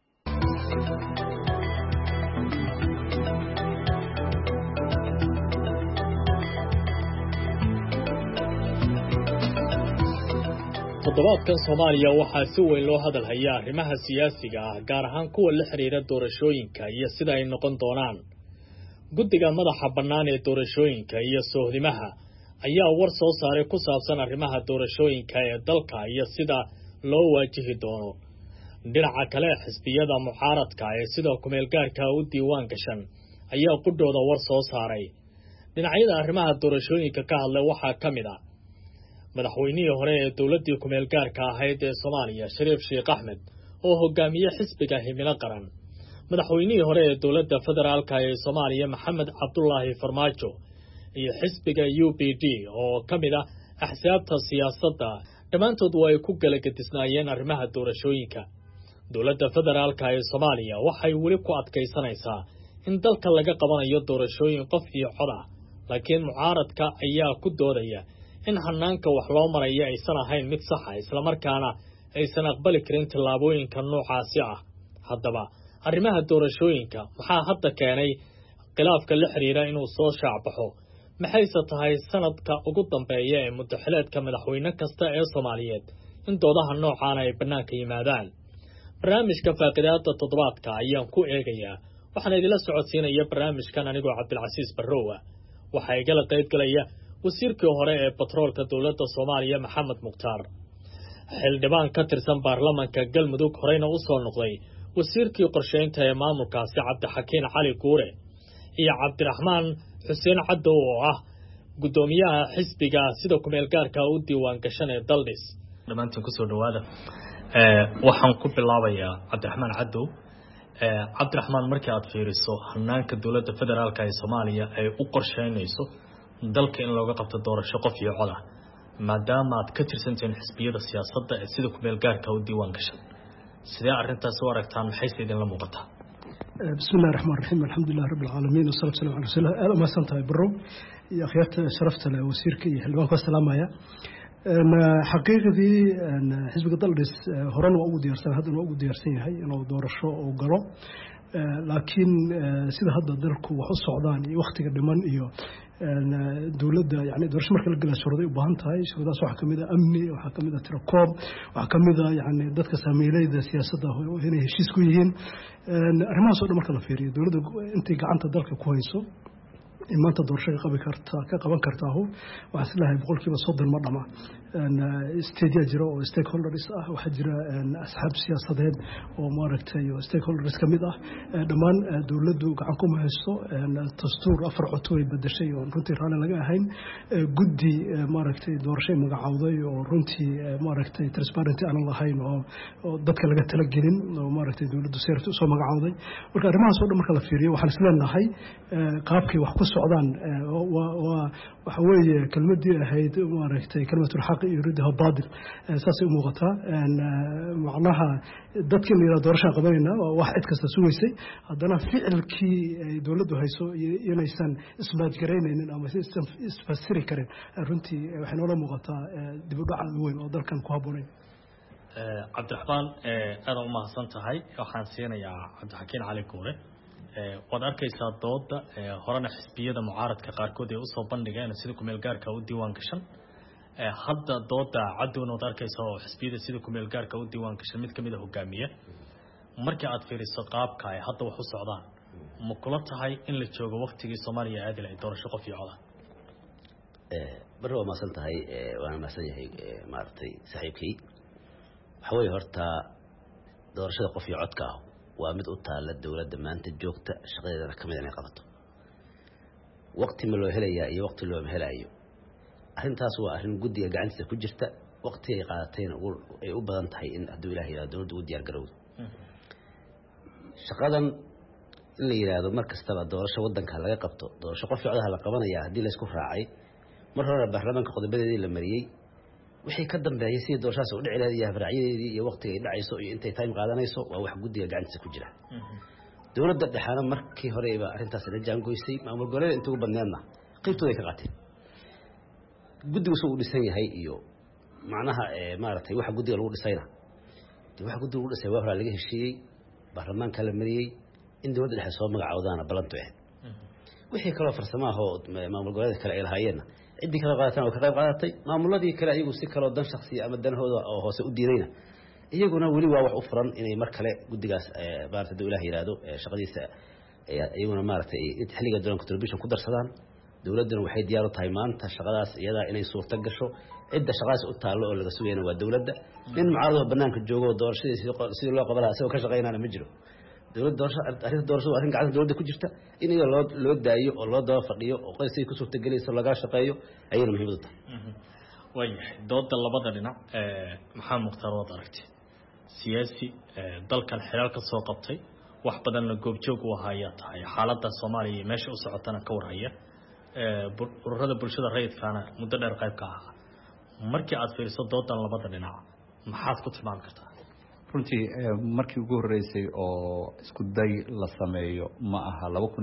G: toddobaadkan Soomaaliya waxaa si weyn loo hadal hayaa arrimaha siyaasiga ah gaar ahaan kuwa la xiriira doorashooyinka iyo sida ay noqon doonaan guddiga madaxa bannaan ee doorashooyinka iyo soohdimaha ayaa war soo saaray ku saabsan arrimaha doorashooyinka ee dalka iyo sida loo waajihi doono dhinaca kale xisbiyada mucaaradka ee sida kumeelgaarka u diiwaan gashan ayaa qudhooda war soo saaray dhinacyada arrimaha doorashooyinka ka hadlay waxaa ka mid ah madaxweynihii hore ee dowladii kumeelgaarka ahayd ee Soomaaliya Shariif Sheekh Axmed oo hogaamiye xisbiga Himilo Qaran madaxweynihii hore ee dowladda federaalka ee Soomaaliya Maxamed Cabdullaahi Farmaajo iyo xisbiga UPD oo kamid ah axsaabta siyaasadda dhamaantood way ku galagadiisnaayeen arrimaha doorashooyinka dowladda federaalka ee Soomaaliya waxay weli ku adkaysanaysaa in dalka laga qabanayo doorashooyin qof iyo cod ah laakiin mucaaradka ayaa ku doodaya in hanaanka wax loo marayo aysan ahayn mid sax ah isla markaana aysan aqbali karin tillaabooyinka noocaasi ah haddaba arrimaha doorashooyinka maxaa hadda keenay khilaafka la xiriira inuu soo shaacbaxo maxayse tahay sanadka ugu dambeeya ee muddaxileedka madaxweyne kasta ee Soomaaliyeed in doodaha noocaan ay bannaanka yimaadaan barnaamijka faaqidaada toddobaadka ayaan ku eegayaa waxaan idila socodsiinaya barnaamijkan anigoo Cabdilcasiis Barrow waxa ay gala qayb galaya wasiirkii hore ee batroolka dowladda Soomaaliya Maxamed Mukhtaar xildhibaan ka tirsan baarlamaanka Galmudug horeyna u soo noqday wasiirkii qorsheynta ee maamulkaasi Cabdixakiin Cali Guure iyo Cabdiraxmaan Xuseen Caddow oo ah gudoomiyaha xisbiga sida kumeelgaarka u diiwaan gashan ee Daldis
H: dhamaantiin ku soo dhawaada waxaan ku bilaabayaa Cabdiraxmaan Caddow Cabdiraxmaan markii aad fiiriso hanaanka dowladda federaalka ee Soomaaliya ay u qorsheynayso dalka in looga qabto doorasho qof iyo cod ah maadaama aad ka tirsantiin xisbiyada siyaasadda ee sida kumeelgaarka u diiwaan gashan sidee arrintaas u aragtaan maxay idinla muuqataa
I: bismillaahir rahmaanir rahiim alxamdulillahi rabbil caalamiin wasalaatu wasalaamu calaa rasuulillaah aad umahadsan tahay Barrow iyo akhyaarta sharafta leh wasiirka iyo xildhibaanka salaamaya xaqiiqdii xisbiga Daldis horena waa ugu diyaarsan haddana waa ugu diyaarsan yahay inuu doorasho uu galo laakiin sida hadda dalku wax u socdaan iyo waqtiga dhiman iyo dowladda yani doorasho marka la gala shuruuday u baahan tahay shuruudaas waxaa kamid ah amni waxaa kamid ah tirakoob waxaa kamid ah yani dadka saameyleyda siyaasadda inay heshiis ku yihiin arrimahaas oo dhan marka la fiiriyo dowladda intay gacanta dalka ku hayso in maanta doorasho ka qaban kartaahu waxaa islahay boqolkiiba 30 ma dhama stadia jiro oo stakeholders ah waxaa jira asxaab siyaasadeed oo maaragtay stakeholders ka mid ah dhammaan dowladdu gacan kuma haysto dastuur afar cutub ay bedeshay oo runtii raalli laga ahayn guddi maaragtay doorasho magacawday oo runtii maaragtay transparency aan lahayn oo dadka laga tala gelin oo maaragtay dowladdu seertu soo magacawday marka arrimahaas oo dhan marka la fiiriyo waxaan isleenahay qaabkii wax ku socdaan waxa weeye kelmadii ahayd maaragtay kelmatul xaq iyo ridha baadil saasay u muuqataa macnaha dadkii la yiraahdo doorasho qabanayna wax cid kasta sugaysay haddana ficilkii ay dowladdu hayso inaysan ismaajgaraynaynin ama isfasiri karin runtii waxay noola muuqataa dib u dhac weyn oo dalkan ku habboonayn
H: cabdiraxmaan aad u mahadsan tahay waxaan siinayaa cabdixakiin cali guure waad arkaysaa dooda horena xisbiyada mucaaradka qaarkood ay usoo bandhigeen sida kumeel gaarka u diiwaan gashan hadda dooda cadowna waad arkaysaa oo xisbiyada sida kumeel gaarka u diiwaan gashan mid kamid a hogaamiye markii aad fiiriso qaabka ay hadda wax u socdaan ma kula tahay in la joogo waqtigii Soomaaliya aad ilaa doorasho qof iyo cod
J: baro ma san tahay waana maasan yahay maartay saaxiibkii waxa way horta doorashada qof iyo codka waa mid u taala dawladda maanta joogta shaqadeedana kamid inay qabato waqti ma loo helayaa iyo waqti loo helayo arrintaas waa arrin guddiga gacantiisa ku jirta waqti ay qaadateen ay u badan tahay in hadduu ilaahay yiraahdo dawladdu u diyaar garowdo shaqadan in la yiraahdo mar kastaba doorasho wadanka laga qabto doorasho qof iyo cod la qabanaya haddii la isku raacay mar hore baarlamaanka qodobadeedii la mariyay wixii ka dambeeyay si doorashaas u dhici lahayd iyo habraaciyadeedii iyo waqtiga ay dhacayso iyo intay time qaadanayso waa wax guddiga gacantiisa ku jira dawladda dhaxana markii hore ay arrintaas la jaangoysay maamul goboleed intuu badneedna qaybtooda ka qaateen guddigu soo u dhisan yahay iyo macnaha maartay waxa guddiga lagu dhisayna waxa guddiga lagu dhisay waa hore laga heshiiyay baarlamaanka la mariyay in dawladda dhexe soo magacaawdaana balantu ah wixii kale farsamaha oo maamul goboleed kale ay lahaayeen cidii kala qaatan oo ka qayb qaadatay maamuladii kale ayagu si kale dan shakhsi ama danahooda oo hoose u diidayna iyaguna wali waa wax u furan inay mar kale guddigaas baartada Ilaahay yiraahdo shaqadiisa iyaguna maartay xilliga doon contribution ku darsadaan dawladuna waxay diyaar u tahay maanta shaqadaas iyada inay suurta gasho cidda shaqadaas u taalo oo laga sugeeyay waa dawladda in mucaarado banaanka joogo doorashada sidii loo qaban lahaa isagoo ka shaqeynana ma jiro dawladda doorashada arrin gacanta dawladda ku jirta in iyaga loo daayo oo loo daba fadhiyo oo qoysay ku suurta galayso laga shaqeeyo ayayna muhiim u tahay
H: way dooda labada dhinac maxaa muqtar wad aragtay siyaasi dalkan xilal ka soo qabtay wax badanna goobjoog u ahaa tahay xaaladda Soomaaliya meesha u socotana ka warhaya ururada bulshada rayidkaana muddo dheer qayb ka ahaa markii aad fiiriso doodan labada dhinac maxaad ku tilmaami kartaa
C: runtii markii ugu horeysay oo isku day la sameeyo ma aha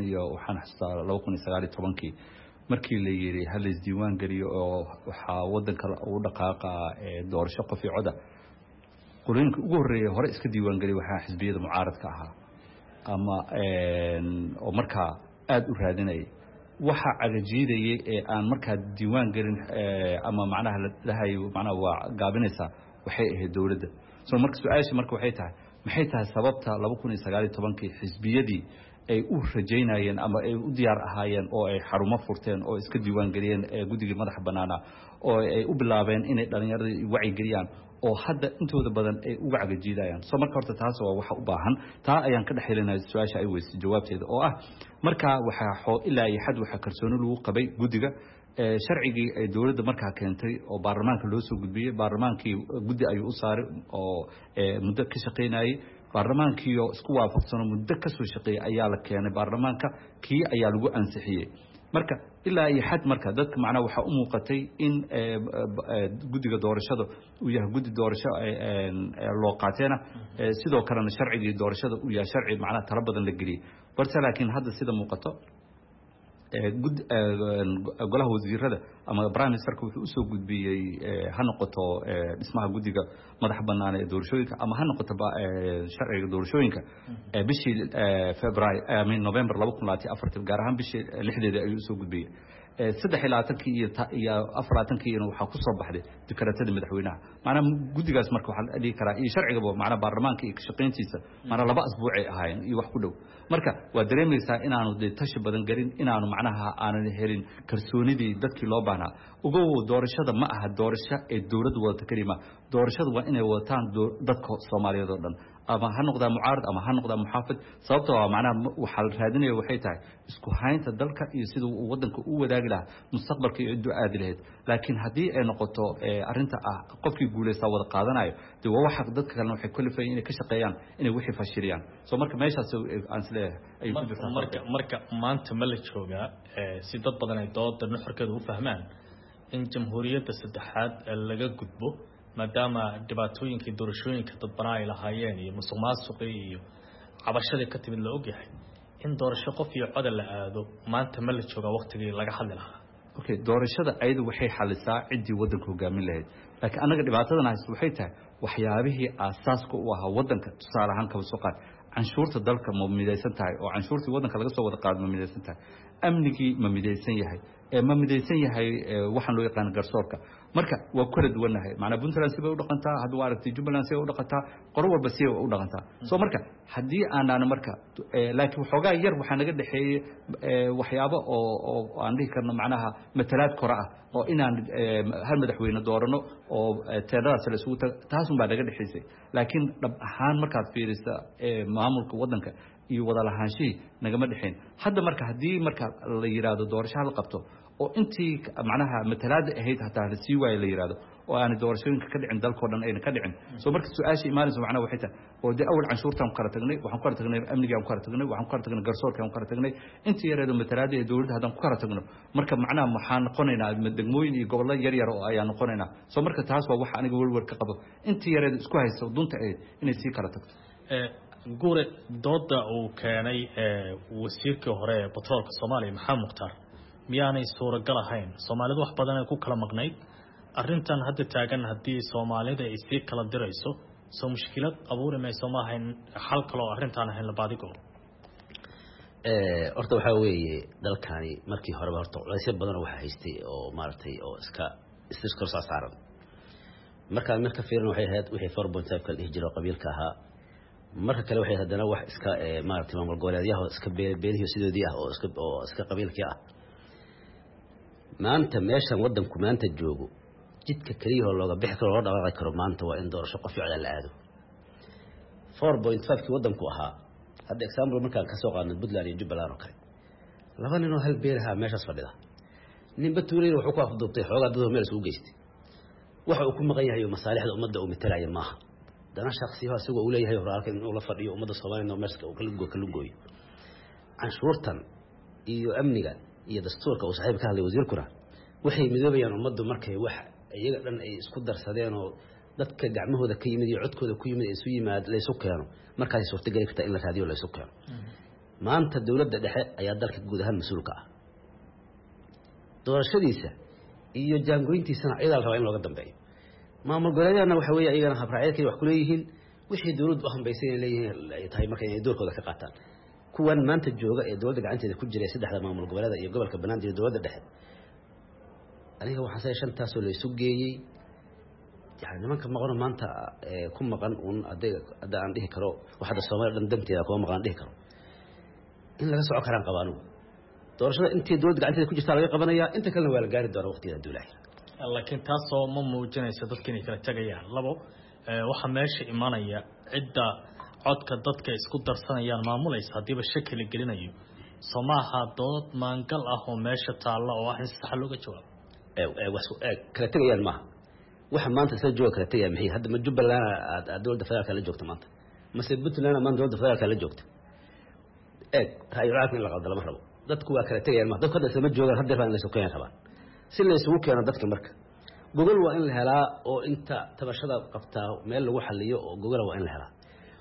C: 2019 markii la yiri hal isdiiwaan galiyo oo waxa wadanka uu dhaqaaqa doorasho qof iyo cod qolooyinka ugu horeeyay hore iska diiwaan galiyo waxa xisbiyada mucaaradka ahaa ama oo markaa aad u raadinay waxa cagajiidayay ee aan markaa diiwaan galin ama macnaha la dhahayo macnaha waa gaabinaysa waxay ahayd dawladda soo marka su'aasha marka waxay tahay maxay tahay sababta 2019 xisbiyadii ay u rajeynayeen ama ay u diyaar ahaayeen oo ay xarumo furteen oo iska diiwaan galiyeen guddiga madaxa banaana oo ay u bilaabeen inay dhalinyarada wacyi galiyaan oo hadda intooda badan ay uga cagajiidayaan soo marka horta taas waa waxa u baahan taa ayaan ka dhaxelinay su'aasha ay weysay jawaabteeda oo ah marka waxa ilaa iyo xad waxa kalsooni lagu qabay guddiga sharcigii ay dawladda markaa keentay oo baarlamaanka loo soo gudbiyay baarlamaankii guddi ayuu u saaray oo muddo ka shaqeynayay baarlamaankii oo isku waafaqsan muddo ka soo shaqeeyay ayaa la keenay baarlamaanka kii ayaa lagu ansixiyay marka ilaa iyo xad marka dadka macna waxa u muuqatay in guddiga doorashada uu yahay guddi doorasho loo qaateena sidoo kalena sharcigii doorashada uu yahay sharci macna tala badan la geliyay balse laakiin hadda sida muuqato golaha wasiirada ama prime ministerka wuxuu usoo gudbiyey ha noqoto dhismaha guddiga madax bannaan ee doorashooyinka ama ha noqoto sharciga doorashooyinka bishii February November 2024 gaar ahaan bishii 6 ayuu usoo gudbiyey 23 iyo 24 waxaa ku soo baxday dekaratada madaxweynaha maana guddigaas marka waxa dhigi karaa iyo sharciga maana baarlamaanka iyo shaqeyntiisa maana 2 asbuuc ay ahaayeen iyo wax ku dhow marka waa dareemaysaa inaanu tashi badan garin inaanu macnaha aanan helin kalsoonidii dadkii loo baahnaa ugu doorashada ma aha doorasho ee dawladdu wada karima doorashadu waa inay wadataan dadka Soomaaliyeed oo dhan ama ha noqdaa mucaarad ama ha noqdaa muxaafid sababtoo ah macnaha waxa la raadinayo waxay tahay isku haynta dalka iyo sidoo uu wadanka u wadaagi lahaa mustaqbalka iyo ducaadi lahayd laakiin hadii ay noqoto arinta ah qofkii guuleysta wada qaadanayo dee waa waxa dadka kalena waxay kulifayeen inay ka shaqeeyaan inay wixii fashiliyaan soo marka meeshaas aan isleeyahay ay ku jirtaa
H: marka maanta ma la joogaa si dad badan ay dooda nuxurkeeda u fahmaan in jamhuuriyadda saddexaad laga gudbo maadaama dhibaatooyinkii doorashooyinka dadbanaa ay lahaayeen iyo musuqmaasuqii iyo cabashadii ka timid la ogyahay in doorasho qof iyo cod la aado maanta ma la joogaa waqtigii laga hadli lahaa
C: okay doorashada ayadu waxay xalisaa cidii wadanka hogaamin lahayd laakiin anaga dhibaatadan haysto waxay tahay waxyaabihii aasaaska u ahaa wadanka tusaale ahaan kaba soo qaad canshuurta dalka ma midaysan tahay oo canshuurtii wadanka laga soo wada qaado ma midaysan tahay amnigii ma midaysan yahay ma midaysan yahay waxaan loo yaqaan garsoorka marka waa kala duwanahay macna Puntland si bay u dhaqantaa hadii waa aragtay Jubaland si ay u dhaqantaa qoro walba si ay u dhaqantaa soo marka hadii aanan marka laakiin waxoogaa yar waxa naga dhaxeeyay waxyaabo oo aan dhihi karno macnaha matalaad kora ah oo inaan hal madaxweyne doorano oo teedadaas la isugu taas un baa naga dhaxeysay laakiin dhab ahaan markaad fiiriso maamulka wadanka iyo wada lahaanshihi nagama dhaxeen hadda marka hadii marka la yiraahdo doorasho la qabto oo intii macnaha matalaad ahayd hataa la sii waayay la yiraahdo oo aan doorashooyinka ka dhicin dalkoo dhan ayna ka dhicin soo marka su'aasha imaanaysa macnaha waxay tahay oo de awal canshuurtaan kala tagnay waxaan kala tagnay amnigaan kala tagnay waxaan kala tagnay garsoorkaan kala tagnay intii yareedo matalaad ee dawladda hadan ku kala tagno marka macnaha maxaan noqonaynaa degmooyin iyo gobollo yar yar oo ayaan noqonaynaa soo marka taas waa wax aniga walwal ka qabo intii yareedo isku haysto dunta ay inay sii kala tagto
H: guure dooda uu keenay wasiirkii hore ee batroolka Soomaaliya Maxamed Mukhtaar miyaanay suuragal ahayn Soomaalidu wax badan ay ku kala maqnayd arrintan hadda taagan hadii Soomaalida ay si kala dirayso soo mushkilad abuuri mayso ma ahayn xal kale oo arrintan ahayn la baadigo
J: horta waxa weeye dalkani markii hore horta culays badan waxa haystay oo maartay oo iska saaran marka fiirin waxay ahayd wixii 4.5 kala hijro qabiilka ahaa marka kale waxay hadana wax iska maartay maamul goboleedyaha iska beelihiisa sidoodii ah oo iska qabiilkii ah maanta meeshan wadanku maanta joogo jidka kaliya oo looga bixi karo loo dhawaaqay karo maanta waa in doorasho qof ficil la aado 4.5 ki wadanku ahaa hadda example markaan ka soo qaadnay Puntland iyo Jubaland oo kale laba nin oo hal beelaha meeshaas fadhida ninba tuuray wuxuu ku afduubtay xoogaa dad meel isugu geystay waxa uu ku maqan yahay masaalixda ummadda uu matalaya maaha dana shakhsiga asagoo uu leeyahay horaalka inuu la fadhiyo ummadda Soomaaliyeed oo meesha kala gooyo canshuurtan iyo amniga iyo dastuurka oo saaxiib ka hadlay wasiirkuna waxay midoobayaan ummaddu markay wax iyaga dhan ay isku darsadeen oo dadka gacmahooda ka yimid iyo codkooda ku yimid isu yimaad la isu keeno markaas suurtagal karta in la raadiyo la isu keeno maanta dawladda dhexe ayaa dalka guud ahaan mas'uulka ah doorashadiisa iyo jaangoyntiisana ciidan raba in looga dambeeyo maamul goboleedyadana waxa weeye ayagana habraacyadkii wax ku leeyihiin wixii dawladdu u hambaysan in leeyihiin ay tahay markay ay doorkooda ka qaataan kuwan maanta jooga ee dawladda gacanteeda ku jiray saddexda maamul goboleeda iyo gobolka Banaadir iyo dawladda dhexe aniga waxaan say shantaas oo la isu geeyay yaani nimanka maqan maanta ku maqan un hadda aan dhihi karo waxa Soomaaliya dhan danteeda ku maqan dhihi karo in laga soo karaan qabaano doorashada intii dawladda gacanteeda ku jirta laga qabanaya inta kalena waa la gaari doonaa waqtiga dawladda
H: laakiin taas oo ma muujinaysa dadka inay kala tagayaan labo waxa meesha imanaya cidda codka dadka isku darsanayaan maamulaysa hadiiba shakil gelinayo Soomaha dood maangal ah oo meesha taala oo ah in sax looga jawaabo
J: kala tagayaan ma waxa maanta soo jooga kala tagayaan maxay hadda ma Jubaland dawladda federaalka la joogto maanta mase Puntland ma dawladda federaalka la joogto raayuuraadka in la qaldalo ma rabo dadku waa kala tagayaan ma dadku hadda isma joogaan hadda baan la soo keenay rabaan si la isugu keeno dadka marka gogol waa in la helaa oo inta tabashada qabtaa meel lagu xaliyo oo gogol waa in la helaa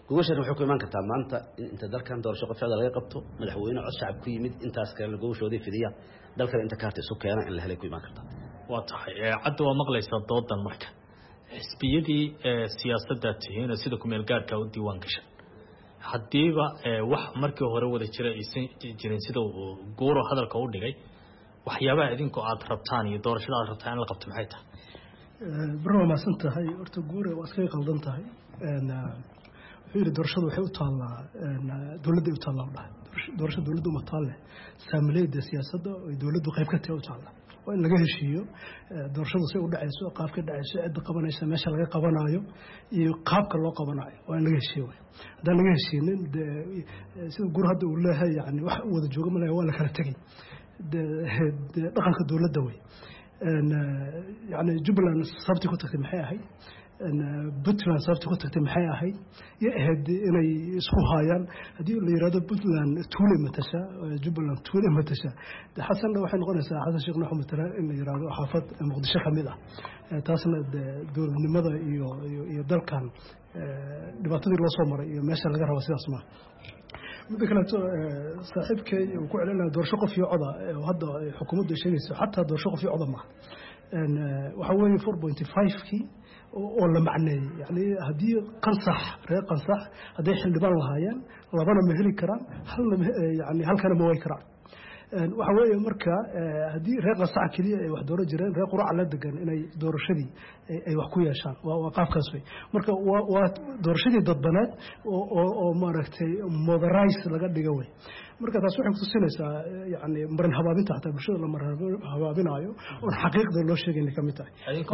J: gogoshan wuxuu ku imaan kartaa maanta inta dalkan doorasho qofcada laga qabto madaxweyne cod shacab ku yimid intaas kale gogoshoodii fidiya dalkan inta kaarta isu keena in la helay ku imaan kartaa
G: waa tahay cadda waa maqlaysaa doodan marka xisbiyadii siyaasadda tihiin sida ku meel gaarka u diiwaan gashan haddiiba wax markii hore wada jira aysan jirin sida guuro hadalka u dhigay waxyaabaha idinku aad rabtaan iyo doorashada aad rabtaan in la qabto maxay tahay
I: barna waa mahadsan tahay horta guure waa iskaga qaldan tahay wuxuu yidhi doorashadu waxay u taallaa dowladday u taallaa dhahay doorasho dowladdu uma taalle saamileyda siyaasadda ay dowladdu qayb ka tahay u taalla waa in laga heshiiyo doorashadu say u dhacayso qaabka dhacayso cidda qabanaysa meesha laga qabanaayo iyo qaabka loo qabanaayo waa in laga heshiiyo haddaan laga heshiinin sida guur hadda uu leeyahay yani wax wada jooga malaya waa la kala tegay dhaqanka dowladda wey yani jubbaland sababtii ku tagtay maxay ahayd puntland sababtii ku tagtay maxay ahayd iyo ahayd inay isku haayaan haddii la yidhahdo puntland tuule matasha jubbaland tuule matasha xasanna waxay noqonaysaa xasan sheekh nuux matala in la yidhahdo xaafad muqdisho ka mid ah taasna dowladnimada iyo dalkan dhibaatadii loo soo maray iyo meesha laga raba sidaas maaha midda kaleeto saaxiibkay uu ku celinaya doorasho qof iyo coda hadda xukuumaddu ay sheegayso xataa doorasho qof iyo coda maaha waxaa weeye 4.5kii oo la macneeyey yani haddii qansax reer qansax hadday xildhibaan lahaayeen labana ma heli karaan yani halkana ma way karaan waxa weeye marka haddii reer qansaxa keliya ay wax dooro jireen reer quraca la degan inay doorashadii ay wax ku yeeshaan waa qaabkaas wey marka waa doorashadii dadbaneed oo maaragtay moderize laga dhiga wey marka taas waxay kutusinaysaa yani marin habaabinta xataa bulshada la marin habaabinaayo oon xaqiiqda loo sheegayna ka mid tahay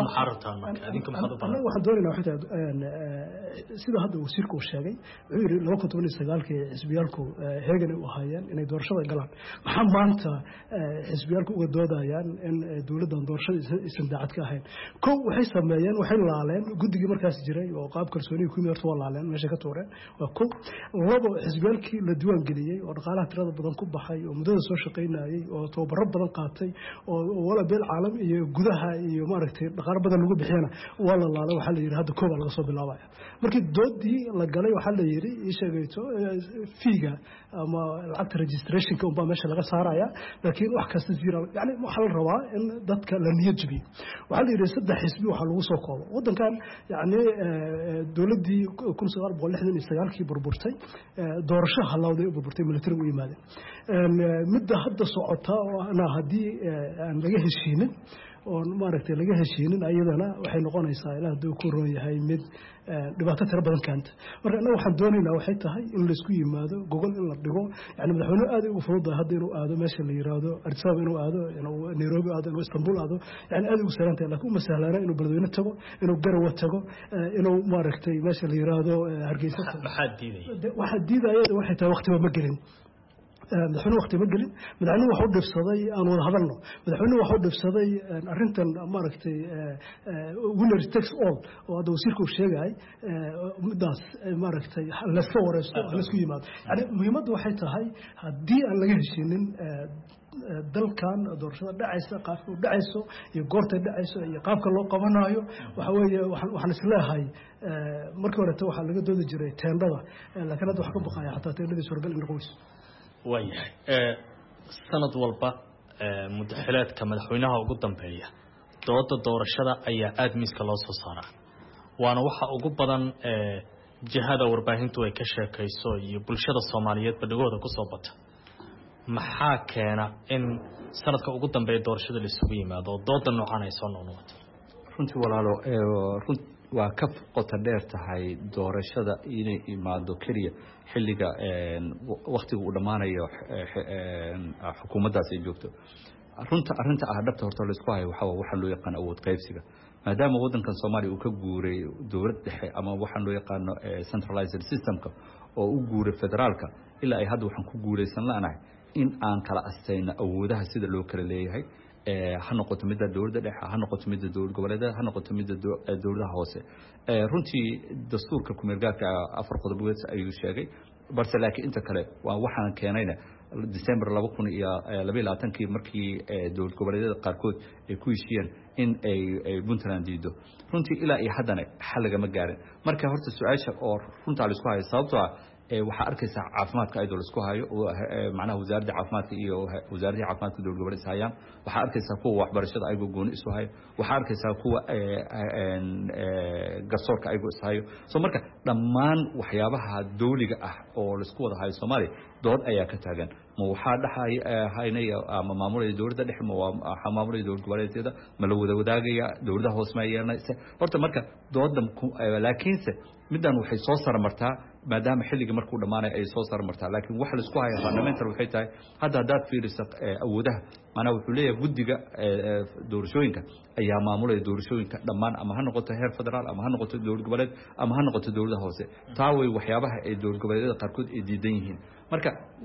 I: waxaan doonaynaa waxay tahay sida hadda wasiirku uu sheegay wuxuu yidhi 2019 xisbiyaalku heegan u ahaayeen inay doorashada galaan maxaa maanta xisbiyaalku uga doodayaan in dowladdan doorashada aysan daacad ka ahayn kow waxay sameeyeen waxay laaleen guddigii markaas jiray oo qaab kalsooniga ku yimid horta waa laaleen meesha ka tuureen waa kow labo xisbiyaalkii la diiwaan geliyey oo dhaqaalaha tirada badan ku baxay oo muddada soo shaqaynayay oo tababaro badan qaatay oo wala beel caalam iyo gudaha iyo maaragtay dhaqaale badan lagu bixiyana waa la laalay waxaa la yidhi hadda kooba laga soo bilaabaya markii doodii la galay waxaa la yidhi ii sheegayto fiiga ama lacagta registrationka unbaa meesha laga saaraya laakiin wax kasta jira yani waxaa la rabaa in dadka la niyad jabiyo waxaa la yidhi 3 xisbi waxaa lagu soo koobo waddankan yani dowladdii 1969kii burburtay doorasho halawday u burburtay militariga u yimaadeen midda hadda socota oo haddii aan laga heshiinin oon maaragtay laga heshiinin ayadana waxay noqonaysaa ilaa hadduu ku roon yahay mid dhibaato tiro badan keenta marka annaga waxaan doonaynaa waxay tahay in laysku yimaado gogol in la dhigo yani madaxweyne aad ugu fududahay hadda inuu aado meesha la yiraahdo Addis Ababa inuu aado inuu Nairobi aado inuu Istanbul aado yani aad ugu sahlan tahay laakiin uma sahlana inuu beledweyne tago inuu Garowe tago inuu maaragtay meesha la yiraahdo Hargeysa waxaa diidaya waxay tahay waqtiba ma gelin madaxweyne waqti ma gelin madaxweyne waxa uu dhibsaday aan wada hadalno madaxweyne waxa uu dhibsaday arrintan maaragtay winner takes all oo hadda wasiirku sheegay midaas maaragtay la iska wareysto la isku yimaado yani muhiimaddu waxay tahay haddii aan laga heshiinin dalkan doorashada dhacaysa qaabka u dhacayso iyo goorta dhacayso iyo qaabka loo qabanayo waxa weeye waxaan isleeyahay markii hore waxaa laga doodi jiray teendhada laakiin hadda waxa ka baqaya xataa teendhadii suuragal in qoys
G: waayahay sanad walba mudaxileedka madaxweynaha ugu dambeeya dooda doorashada ayaa aada miiska loo soo saaraa waana waxa ugu badan jihada warbaahintu ay ka sheekayso iyo bulshada Soomaaliyeed badhigooda ku soo bata maxaa keena in sanadka ugu dambeeya doorashada la isugu yimaado dooda noocan ay soo noqnoqoto
C: runtii walaalo waa ka qota dheer tahay doorashada inay imaado kaliya xilliga waqtiga uu dhamaanayo xukuumaddaas ay joogto arrinta dhabta horta la isku hayo waxaa loo yaqaan awood qaybsiga maadaama waddankan Soomaaliya uu ka guuray dowlad dhexe ama waxaan loo yaqaano centralized systemka oo u guuray federaalka ilaa ay hadda waxaan ku guulaysan laanahay in aan kala astayno awoodaha sida loo kala leeyahay ha noqoto midda dowladda dhexe ha noqoto midda dowlad goboleedyada ha noqoto midda dowladaha hoose runtii dastuurka ku meelgaarka 4 qodob ayuu sheegay balse laakiin inta kale waa waxaan keenayna December 2022 markii dowlad goboleedyada qaarkood ay ku heshiyeen in ay Puntland diido runtii ilaa iyo haddana xal laga ma gaarin marka horta su'aasha oo runta la isku hayo sababtoo ah waxa arkaysaa caafimaadka ay dowladda isku hayo macnaha wasaaradda caafimaadka iyo wasaaradda caafimaadka dowlad goboleedka hayaan waxa arkaysaa kuwa waxbarashada ay gooni isu hayo waxa arkaysaa kuwa garsoorka ay isu hayo soo marka dhammaan waxyaabaha dawliga ah oo la isku wada hayo Soomaaliya dood ayaa ka taagan ma waxa dhaxay haynaya ama maamulada dowladda dhexe ma waxa maamulada dowlad goboleedyada ma la wada wadaagaya dowladda hoos ma yeelanaysa horta marka doodan laakiinse midan waxay soo saramartaa maadaama xilliga markuu dhamaanay ay soo saramartaa laakiin wax la isku hayo fundamental waxay tahay haddaad fiiriso awoodaha maana wuxuu leeyahay guddiga doorashooyinka ayaa maamulaya doorashooyinka dhammaan ama ha noqoto heer federaal ama ha noqoto dowlad goboleed ama ha noqoto dowladda hoose taa way waxyaabaha ay dowlad goboleedyada qaarkood ay diidan yihiin marka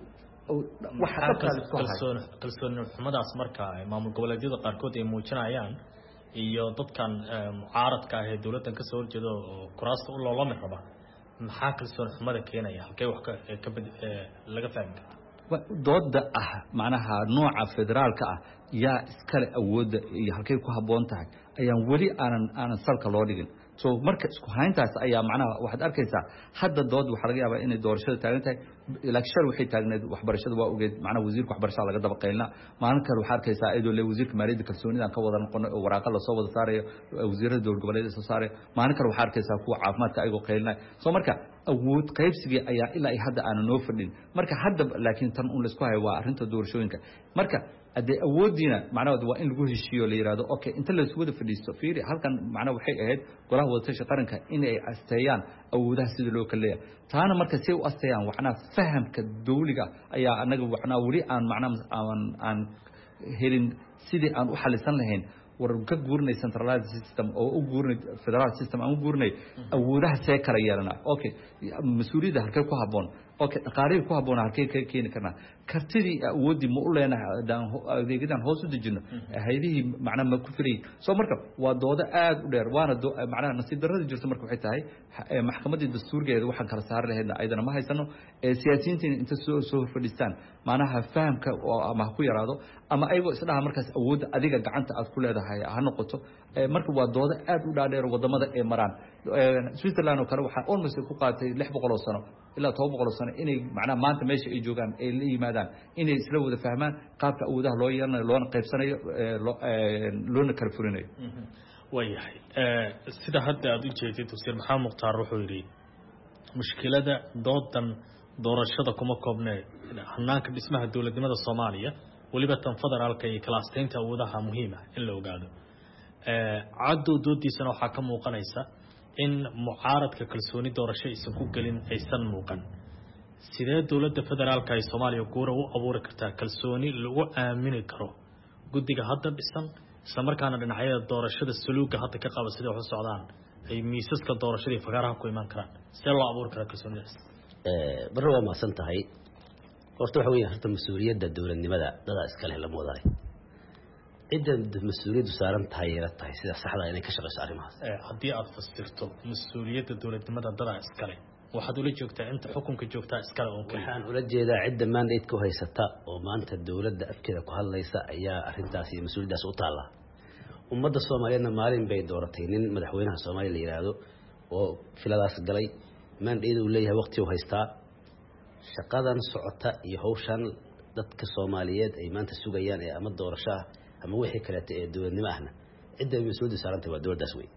G: kalsooni xumadaas marka maamul goboleedyada qaarkood ay muujinayaan iyo dadkan mucaaradka ah ee dawladdan ka soo horjeedo oo kuraasta u loolami raba maxaa kalsooni xumada keenaya halkee wax ka laga fahmi karaa
C: dooda ah macnaha nooca federaalka ah yaa iskale awoodda iyo halkay ku habboon tahay ayaan weli aanan salka loo dhigin so marka isku hayntaas ayaa macnaha waxaad arkaysaa hadda dood waxa laga yaabaa inay doorashada taagan tahay laakiin shar waxay taagneed waxbarashada waa ogeed macnaha wasiirka waxbarashada laga daba qaylna maalin kale waxaad arkaysaa iyadoo le wasiirka maaliyadda kalsoonida ka wada noqono oo waraaqa la soo wada saarayo wasiirada dowlad goboleedyada soo saarayo maalin kale waxaad arkaysaa kuwa caafimaadka ayagoo qaylna soo marka awood qaybsigii ayaa ilaa iyo hadda aanu noo fadhin marka hadda laakiin tan un la isku hayo waa arrinta doorashooyinka marka hadee awoodiina macnaheedu waa in lagu heshiiyo la yiraahdo okay inta la isku wada fadhiisto fiiri halkan macnaha waxay ahayd golaha wadatashi qaranka in ay asteeyaan awoodaha sida loo kaleeyahay taana marka si u asteeyaan waxna fahamka dawliga ayaa anaga waxna wali aan macnaha aan helin sidii aan u xalisan lahayn war ka guurnay centralized system oo u guurnay federal system aan u guurnay awoodaha see kala yeelana okay mas'uuliyadda halkee ku habboon okay dhaqaalihi ku habboon halkee ka keeni karnaa kartidii awoodii ma u leenahay adeegadan hoos u dejino haydihii macnaha ma ku firay soo marka waa doodo aad u dheer waana macnaha nasiib darrada jirta marka waxay tahay maxkamadda dastuurkeeda waxaan kala saari lahaydna ayadana ma haysano siyaasiyiinta inta soo fadhiistaan macnaha fahamka ama ku yaraado ama ayagoo isdhaha markaas awoodda adiga gacanta aad ku leedahay ha noqoto marka waa doodo aad u dhaadheer wadamada ay maraan Switzerland oo kale waxa almost ku qaatay 600 sano ilaa 700 sano inay macnaha maanta meesha ay joogaan ay la yimaadaan inay isla wada fahmaan qaabka awoodaha loo yeelanayo loona qaybsanayo loona kala furinayo
G: wayahay sida hadda aad u jeedid wasiir maxamed mukhtaar wuxuu yiri mushkilada doodan doorashada kuma koobnee hanaanka dhismaha dawladnimada Soomaaliya waliba tan federaalka iyo kalaasteynta awoodaha muhiima in la ogaado doodiisana waxaa ka muuqanaysa in mucaaradka kalsooni doorasho aysan ku gelin aysan muuqan sidee dawladda federaalka ee Soomaaliya guura u abuuri kartaa kalsooni lagu aamini karo guddiga hadda dhisan isla markaana dhinacyada doorashada suluuga hadda ka qaba sida wax u socdaan ay miisaska doorashada fagaaraha ku iman karaan sidee loo abuuri karaa kalsoonidaas
J: barro waa maasan tahay horta waxa weeye horta mas'uuliyadda dawladnimada dada iska leh la moodaay cidda mas'uuliyaddu saaran tahay yara tahay sida saxda inay ka shaqeyso arrimahaas
G: haddii aad fasirto mas'uuliyadda dawladnimada dada iska leh waxaad ula joogtaa inta xukunka joogtaa iska leh oo kale
J: waxaan ula jeedaa cidda mandate ku haysata oo maanta dawladda afkeeda ku hadlaysa ayaa arrintaas iyo mas'uuliyaddaas u taala ummadda Soomaaliyeedna maalin bay dooratay nin madaxweynaha Soomaaliya la yiraahdo oo filadaas galay mandate uu leeyahay waqti uu haystaa shaqadan socota iyo hawshan dadka Soomaaliyeed ay maanta sugayaan ee ama doorasho ama wixii kale ee dawladnimo ahna cidda mas'uuliyadda saarantay waa dawladdaas weey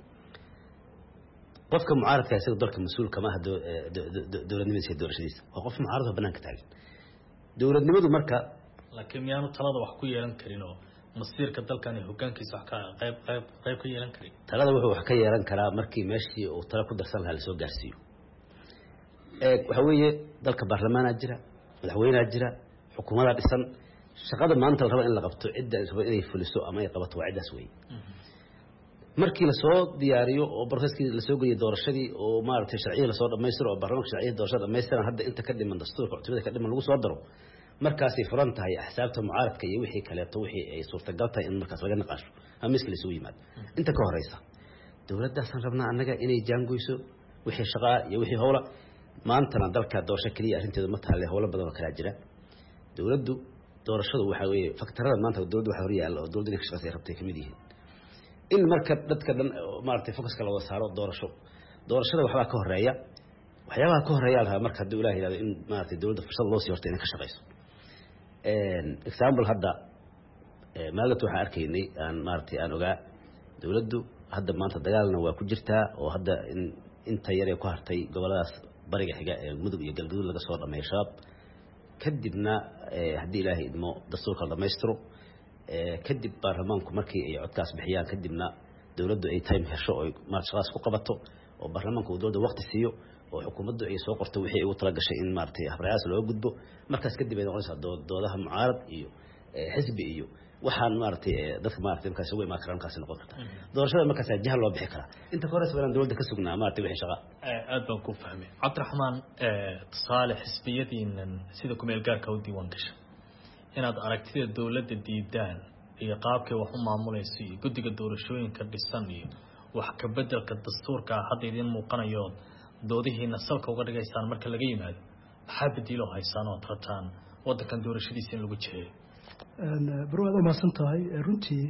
J: qofka mucaaradka isaga dalka mas'uul kama ah dawladnimadiisa doorashadiisa waa qof mucaarad banaanka taagan dawladnimadu marka
G: laakiin miyaanu talada wax ku yeelan karin oo masiirka dalkan iyo hoggaankiisa wax ka qayb ka yeelan karin
J: talada wuxuu wax ka yeelan karaa markii meeshii uu tala ku darsan lahaa la soo gaarsiiyo waxa weeye dalka baarlamaanka jira madaxweynaha jira xukuumadda dhisan shaqada maanta la rabo in la qabto cidda inay fuliso ama ay qabato waa ciddaas weeye markii la soo diyaariyo oo processkii la soo geeyay doorashadii oo maaragtay sharciyo la soo dhameystiro oo baarlamaanka sharciyo doorashada dhameystiran hadda inta ka dhiman dastuurka cutubada ka dhiman lagu soo daro markaasay furan tahay axsaabta mucaaradka iyo wixii kaleeto wixii ay suurtagal tahay in markaas laga naqaasho ama miskii la isugu yimaado inta ka horeysa dawladdaasaan rabnaa annaga inay jaangoyso wixii shaqaa iyo wixii howla maantana dalka doorasho keliya arrinteedu ma taale howlo badan oo kala jira dawladdu doorashadu waxa weeye faktarada maanta dawladdu waxa hor yaalla oo dawladdu ka shaqeysay rabtay kamid yihiin in marka dadka dhan maartay focuska la wada saaro doorashada waxba ka horeeya waxyaabaha ka horeeya la marka hadii Ilaahay yiraahdo in maartay dawladda fursad loo sii hortay inay ka shaqeyso example hadda maagad waxa arkaynay aan maartay aan ogaa dawladdu hadda maanta dagaalna waa ku jirtaa oo hadda inta yar ee ku hartay goboladaas bariga xiga ee mudug iyo galgaduud laga soo dhameeyay shabaab kadibna hadii Ilaahay idmo dastuurka dhameystiro kadib baarlamaanku markii ay codkaas bixiyaan kadibna dawladdu ay time hesho oo marshaqaas ku qabato oo baarlamaanku uu dawladda waqti siiyo oo xukuumaddu ay soo qorto wixii ay u tala gashay in maartay habrayaas loo gudbo markaas kadib ay noqonaysaa doodaha mucaarad iyo xisbi iyo waxaan maartay dadka maartay markaas ugu imaan karaan kaas noqon karta doorashada markaas jahal loo bixi kara inta koreys badan dawladda ka sugnaa maartay wixii shaqa
H: aad baan ku fahmay Cabdiraxmaan tusaale xisbiyadiinan sida ku meel gaarka u diiwaan gashay inaad aragtida dawladda diidaan iyo qaabkay wax u maamulayso iyo guddiga doorashooyinka dhisan iyo wax ka bedelka dastuurka hadda idin muuqanayo doodihiina salka uga dhigaysaan marka laga yimaado maxaa bedelo haysaan oo tartaan wadankan doorashadiisa in lagu jireeyo
I: barwaad ma santahay runtii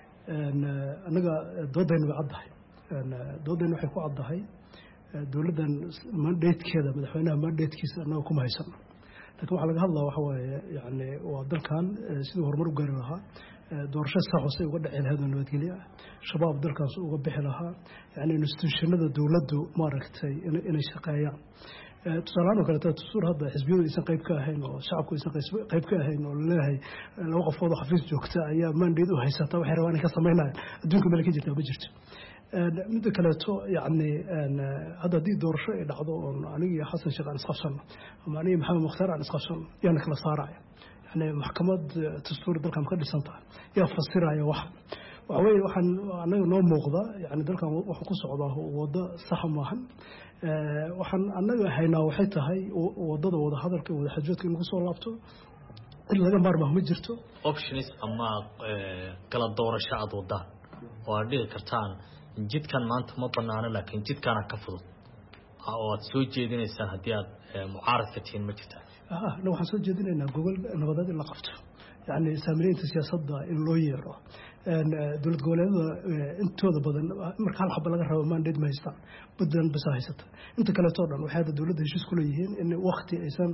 I: anaga doodayna waa caddahay doodayna waxay ku caddahay dawladdan mandatekeeda madaxweynaha mandatekiisa anaga kuma haysano laakiin waxa laga hadlaa waxa waaye yani waa dalkan sidii horumar u gaari lahaa doorasho sax oo say uga dhici lahayd nabadgelyo ah shabaab dalkaas uga bixi lahaa yani institutionada dawladdu maaragtay inay shaqeeyaan tusaalahaan oo kale dastuur hadda xisbiyadu aysan qayb ka ahayn oo shacabku aysan qayb ka ahayn oo leeyahay laba qofood oo xafiis joogta ayaa mandate u haysata waxay rabaan inay ka sameynayaan adduunka meel ka jirta ma jirto midda kaleeto yani hadda haddii doorasho ay dhacdo oon anigii xasan sheekh aan isqabsano ama anigii maxamed mukhtaar aan isqabsano yaana kala saaraya yani maxkamad dastuur dalkan ka dhisan tahay yaa fasiraya waxa weeye waxaan anaga noo muuqda yani dalkan wuxuu ku socdaa waddo sax maahan waxaan anaga haynaa waxay tahay waddada wada hadalka wada xajoodka in lagu soo laabto in laga maarmaa ma jirto
H: options ama kala doorasho aad wadaan oo aad dhigi kartaan jidkan maanta ma banaano laakiin jidkana ka fudud oo aad soo jeedinaysaan haddii aad mucaaradka tihiin ma jirtaa
I: waxaan soo jeedinaynaa gobol nabadeed in la qabto yani saamileynta siyaasadda in loo yeero dowlad goboleedyada intooda badan marka hal xaba laga rabo mandate ma haystaan badan bas haysata inta kaleeto dhan waxay hadda dowladda heshiis ku leeyihiin in waqti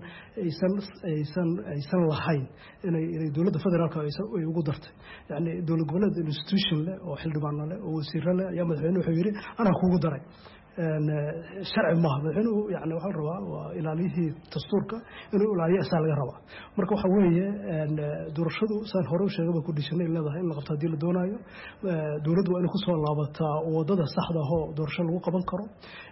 I: aysan lahayn inay dowladda federaalka ay ugu dartay yani dowlad goboleed institution leh oo xildhibaano leh oo wasiiro leh ayaa madaxweyne wuxuu yidhi anaa kugu daray sharci maaha madaxweynuhu yani waxaa la rabaa waa ilaaliyihii dastuurka inuu ilaaliyo asaa laga rabaa marka waxa weeye doorashadu saan hore u sheegaba ku dhishanay leedahay in la qabto haddii la doonaayo dowladdu waa inay kusoo laabataa waddada saxda ahoo doorasho lagu qaban karo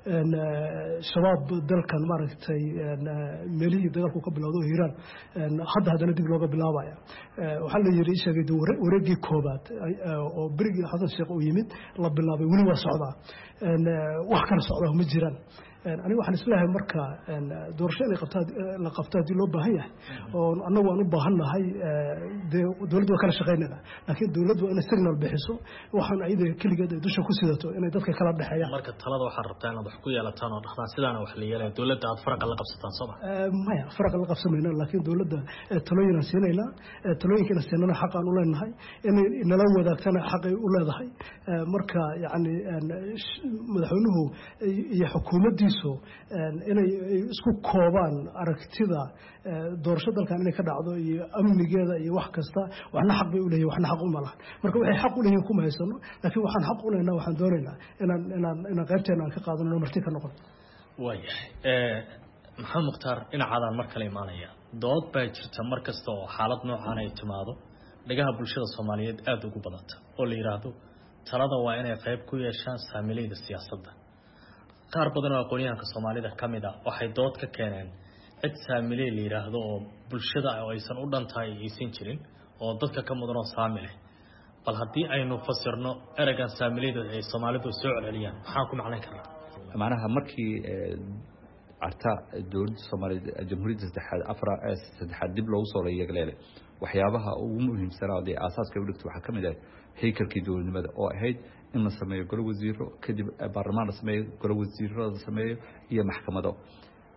I: shabaab dalkan maaragtay meelihii dagaalku ka bilowda oo hiiraan haddana dib looga bilaabaya waxaa la yidhi sheegay wareegii koobaad oo berigii xasan sheekh uu yimid la bilaabay weli waa socdaa wax kala socdaa ma jiraan aniga waxaan islahay marka doorasho inay la qabto haddii loo baahan yahay oo annagu aan u baahannahay dowladdu waa kala shaqaynayna laakiin dowladdu waa inay signal bixiso waxaan ayada keligeed ay dusha ku sidato inay dadka kala dhexeeyaan
H: marka talada waxaad rabtaa inaad wax ku yeelataan oo dhahdaan sidaana wax la yeelaya dowladda aad faraqa la qabsataan soo ma
I: maya faraqa la qabsamayna laakiin dowladda talooyinaan siinaynaa talooyinkana siinana xaq aan u leenahay inay nala wadaagtana xaqay u leedahay marka yani madaxweynuhu iyo xukuumaddii inay isku koobaan aragtida doorasho dalkan inay ka dhacdo iyo amnigeeda iyo wax kasta waxna xaq bay u leeyihin waxna xaq uma lahan marka waxay xaq u leeyihin kuma haysano laakiin waxaan xaq u leynaa waxaan doonaynaa inaan qaybteena aan ka qaadano marti ka noqon
H: waayahay maxamed mukhtaar dhinacaadaan mar kale imaanaya dood baa jirta mar kasta oo xaalad noocan ay timaado dhagaha bulshada soomaaliyeed aada ugu badanta oo la yidhaahdo talada waa inay qayb ku yeeshaan saamilayda siyaasadda qaar badan oo aqoonyahanka Soomaalida kamid ah waxay dood ka keeneen cid saamiley la yiraahdo oo bulshada aysan u dhantahay aysan jirin oo dadka ka mudan oo saamiley bal hadii aynu fasirno eragan saamileyda ay Soomaalidu soo celiyaan maxaan ku macnayn karnaa
C: macnaha markii arta dowladda Soomaaliya jamhuuriyadda saddexaad dib loogu soo leeyahay waxyaabaha ugu muhiimsan oo aasaaska u dhigto waxa kamid ah haykalkii dowladnimada oo ahayd in la sameeyo golo wasiiro kadib baarlamaan la sameeyo golo wasiiro la sameeyo iyo maxkamado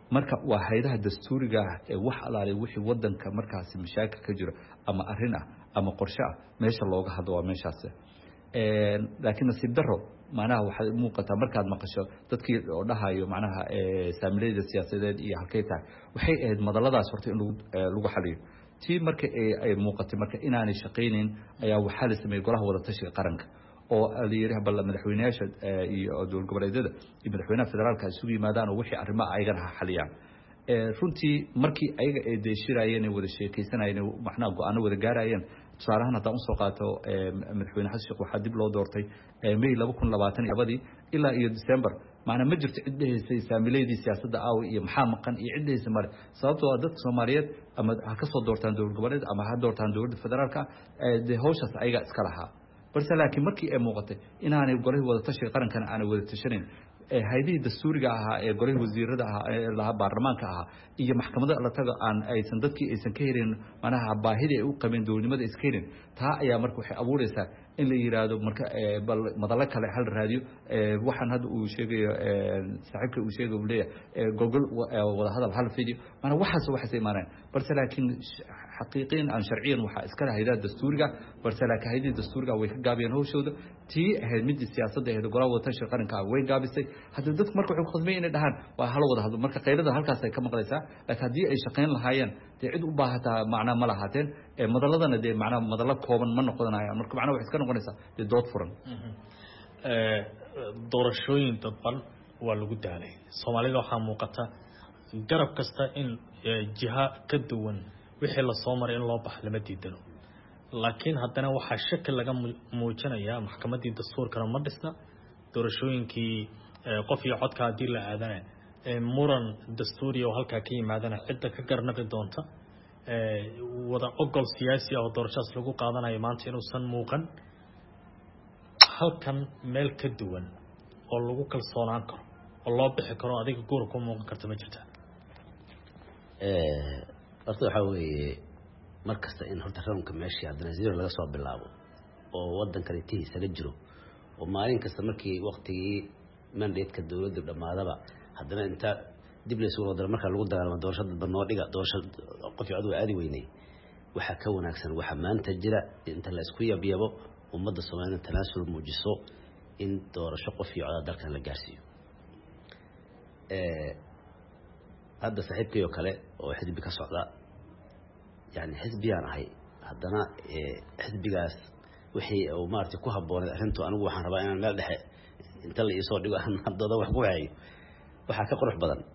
C: marka waa hay'adaha dastuuriga ah ee wax alaale wixii wadanka markaasi mashaakil ka jiro ama arrin ah ama qorshe ah meesha looga hadlo waa meeshaas laakiin nasiib daro macnaha waxay muuqataa markaad maqasho dadkii oo dhahayo macnaha saamilayda siyaasadeed iyo halkay tahay waxay ahayd madalladaas horta in lagu xaliyo tii marka ay muuqatay marka inaanay shaqaynayn ayaa waxaa la sameeyey golaha wada tashiga qaranka oo la yiri bal madaxweynayaasha iyo dowlad goboleedyada iyo madaxweynaha federaalka isugu yimaadaan oo wixii arrimaha ayagana xaliyaan runtii markii ayaga ay deeshirayeen wada sheekaysanayeen macnaha go'aano wada gaarayeen tusaalahan haddaan usoo qaato madaxweyne xasan sheekh waxaa dib loo doortay May 2022 ilaa iyo December macna ma jirto cid dhahaysay saamileedii siyaasadda aaw iyo maxaa maqan iyo cid dhahaysay mare sababtoo ah dadka Soomaaliyeed ama ha ka soo doortaan dowlad goboleed ama ha doortaan dowladda federaalka de hawshaas ayaga iska lahaa balse laakiin markii ay muuqatay inaanay golaha wada tashiga qarankana aanay wada tashanin hay'adihii dastuuriga ahaa ee golaha wasiirada ahaa ee laha baarlamaanka ahaa iyo maxkamadda la tago aan aysan dadkii aysan ka helin manaha baahida ay u qabeen dowladnimada iska helin taa ayaa marka waxay abuuraysaa in la yiraahdo marka bal madalla kale hal raadiyo waxaan hadda uu sheegayo saaxiibka uu sheegayo uu leeyahay Google wada hadal hal video mana waxaas imaaneen balse laakiin xaqiiqiyan aan sharciyan waxa iska hay'adaha dastuuriga balse laakiin hay'adaha dastuuriga way ka gaabiyeen hawshooda tii ahayd mid siyaasadda ee golaha wada tashiga qaranka way gaabisay hadda dadku marka waxay khadmay inay dhahaan waa hal wada hadlo marka qaylada halkaas ay ka maqlaysaa laakiin hadii ay shaqeyn lahaayeen cid u baahataa macna ma lahaateen madaladana macna madalla kooban ma noqonayaan marka macna wax iska noqonaysaa dood furan
G: doorashooyin dadban waa lagu daalay Soomaalida waxa muuqata garab kasta in jiha ka duwan wixii la soo maray in loo baxo lama diidano laakiin haddana waxa shaki laga muujinayaa maxkamaddii dastuurkana ma dhisna doorashooyinkii qof iyo codka hadii la aadana muran dastuuri oo halka ka yimaadana cidda ka garnaqi doonta wada ogol siyaasi oo doorashaas lagu qaadanayo maanta inuu san muuqan halkan meel ka duwan oo lagu kalsoonaan karo oo loo bixi karo adiga guur ku muuqan karta ma jirta
J: horta waxa weeye markasta in horta ranka meeshii haddana zero laga soo bilaabo oo wadanka intiisa la jiro oo maalin kasta markii waqtigii mandate-ka dawladda dhamaadaba haddana inta dib la soo wadar marka lagu dagaalamo doorashada banoo dhiga doorashada qof cod waa aadi weynay waxa ka wanaagsan waxa maanta jira inta la isku yabiyabo ummadda Soomaaliyeed tanaasul muujiso in doorasho qof iyo cod dalkan la gaarsiiyo hadda saaxiibkii oo kale oo xisbi ka socda yani xisbiyaan ahay haddana xisbigaas wixii uu maartay ku haboonay arrintu anigu waxaan rabaa inaan meel dhexe inta la isoo dhigo haddooda wax ku hayo waxa ka qurux badan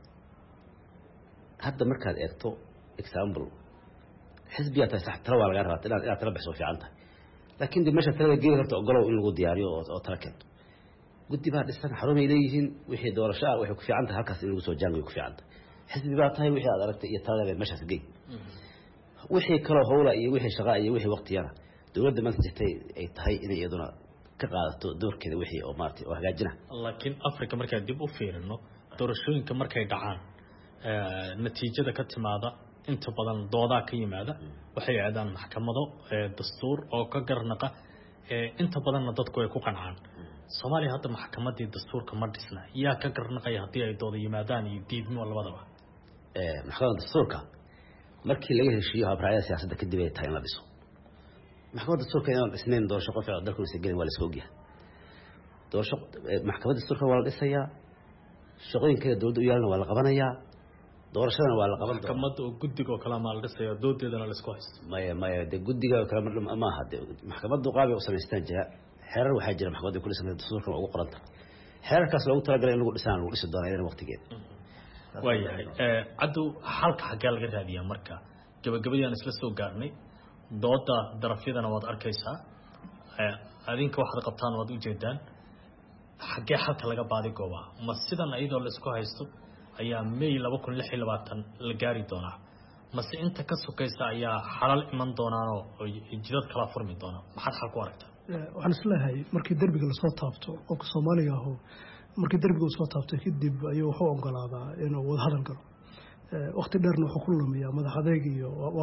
J: hadda markaad eegto example xisbiyaad sax tala waa laga rabaa inaad tala bixiso fiican tahay laakiin dib meesha talada geeyay horta ogolow in lagu diyaariyo oo tala keento guddi baa dhisan xarumay leeyihiin wixii doorasho ah waxay ku fiican tahay halkaas in lagu soo jaango ku fiican tahay xisbi baa tahay wixii aad aragtay iyo talada meeshaas geey wixii kala howla iyo wixii shaqo iyo wixii waqtiyada dawladda maanta jirtay ay tahay in iyaduna ka qaadato doorkeeda wixii oo maartay oo hagaajina
G: laakiin Afrika markay dib u fiirino doorashooyinka markay dhacaan natiijada ka timaada inta badan dooda ka yimaada waxay aadaan maxkamado dastuur oo ka garnaqa inta badan dadku ay ku qancaan Soomaaliya hadda maxkamadii dastuurka ma dhisna yaa ka garnaqay hadii ay dooda yimaadaan iyo diidmo labadaba
J: maxkamadda dastuurka markii laga heshiiyo habraacyada siyaasadda kadib ay tahay in la dhiso maxkamadda dastuurka inaan dhisnayn doorasho qof cod dalku isageen waa la soo ogyahay doorasho maxkamadda dastuurka waa la dhisayaa shaqooyinka dawladda u yaalna waa la qabanayaa doorashadana waa la qaban doonaa
G: maxkamadda oo guddiga oo kala maal dhisaya doodeedana la isku haysto
J: maya de guddiga kala ma aha de maxkamaddu qaab ay u samaystaan jira xeerar waxaa jira maxkamadda ku dhisan dastuurka ugu qoranta xeerarkaas loogu talagalay in lagu dhisaan lagu dhisi doonaa idan waqtigeeda
G: waayahay caddu halka xagga laga raadiyaa marka gabagabadii aan isla soo gaarnay dooda darafyadana waad arkaysaa adinka waxaad qabtaan waad u jeedaan xaggee halka laga baadi goobaa ma sidan ayadoo la isku haysto ayaa May 2026 la gaari doonaa mase inta ka sokaysa ayaa xalal iman doonaan oo jidad kala furmi doona maxaad xal ku aragtaa
I: waxaan islahay markii darbiga la soo taabto oo Soomaaliga ah markii darbiga uu soo taabtay kadib ayuu wuxuu ogolaadaa inuu wada hadal galo waqti dheerna wuxuu ku lumiyaa madax adeeg iyo waa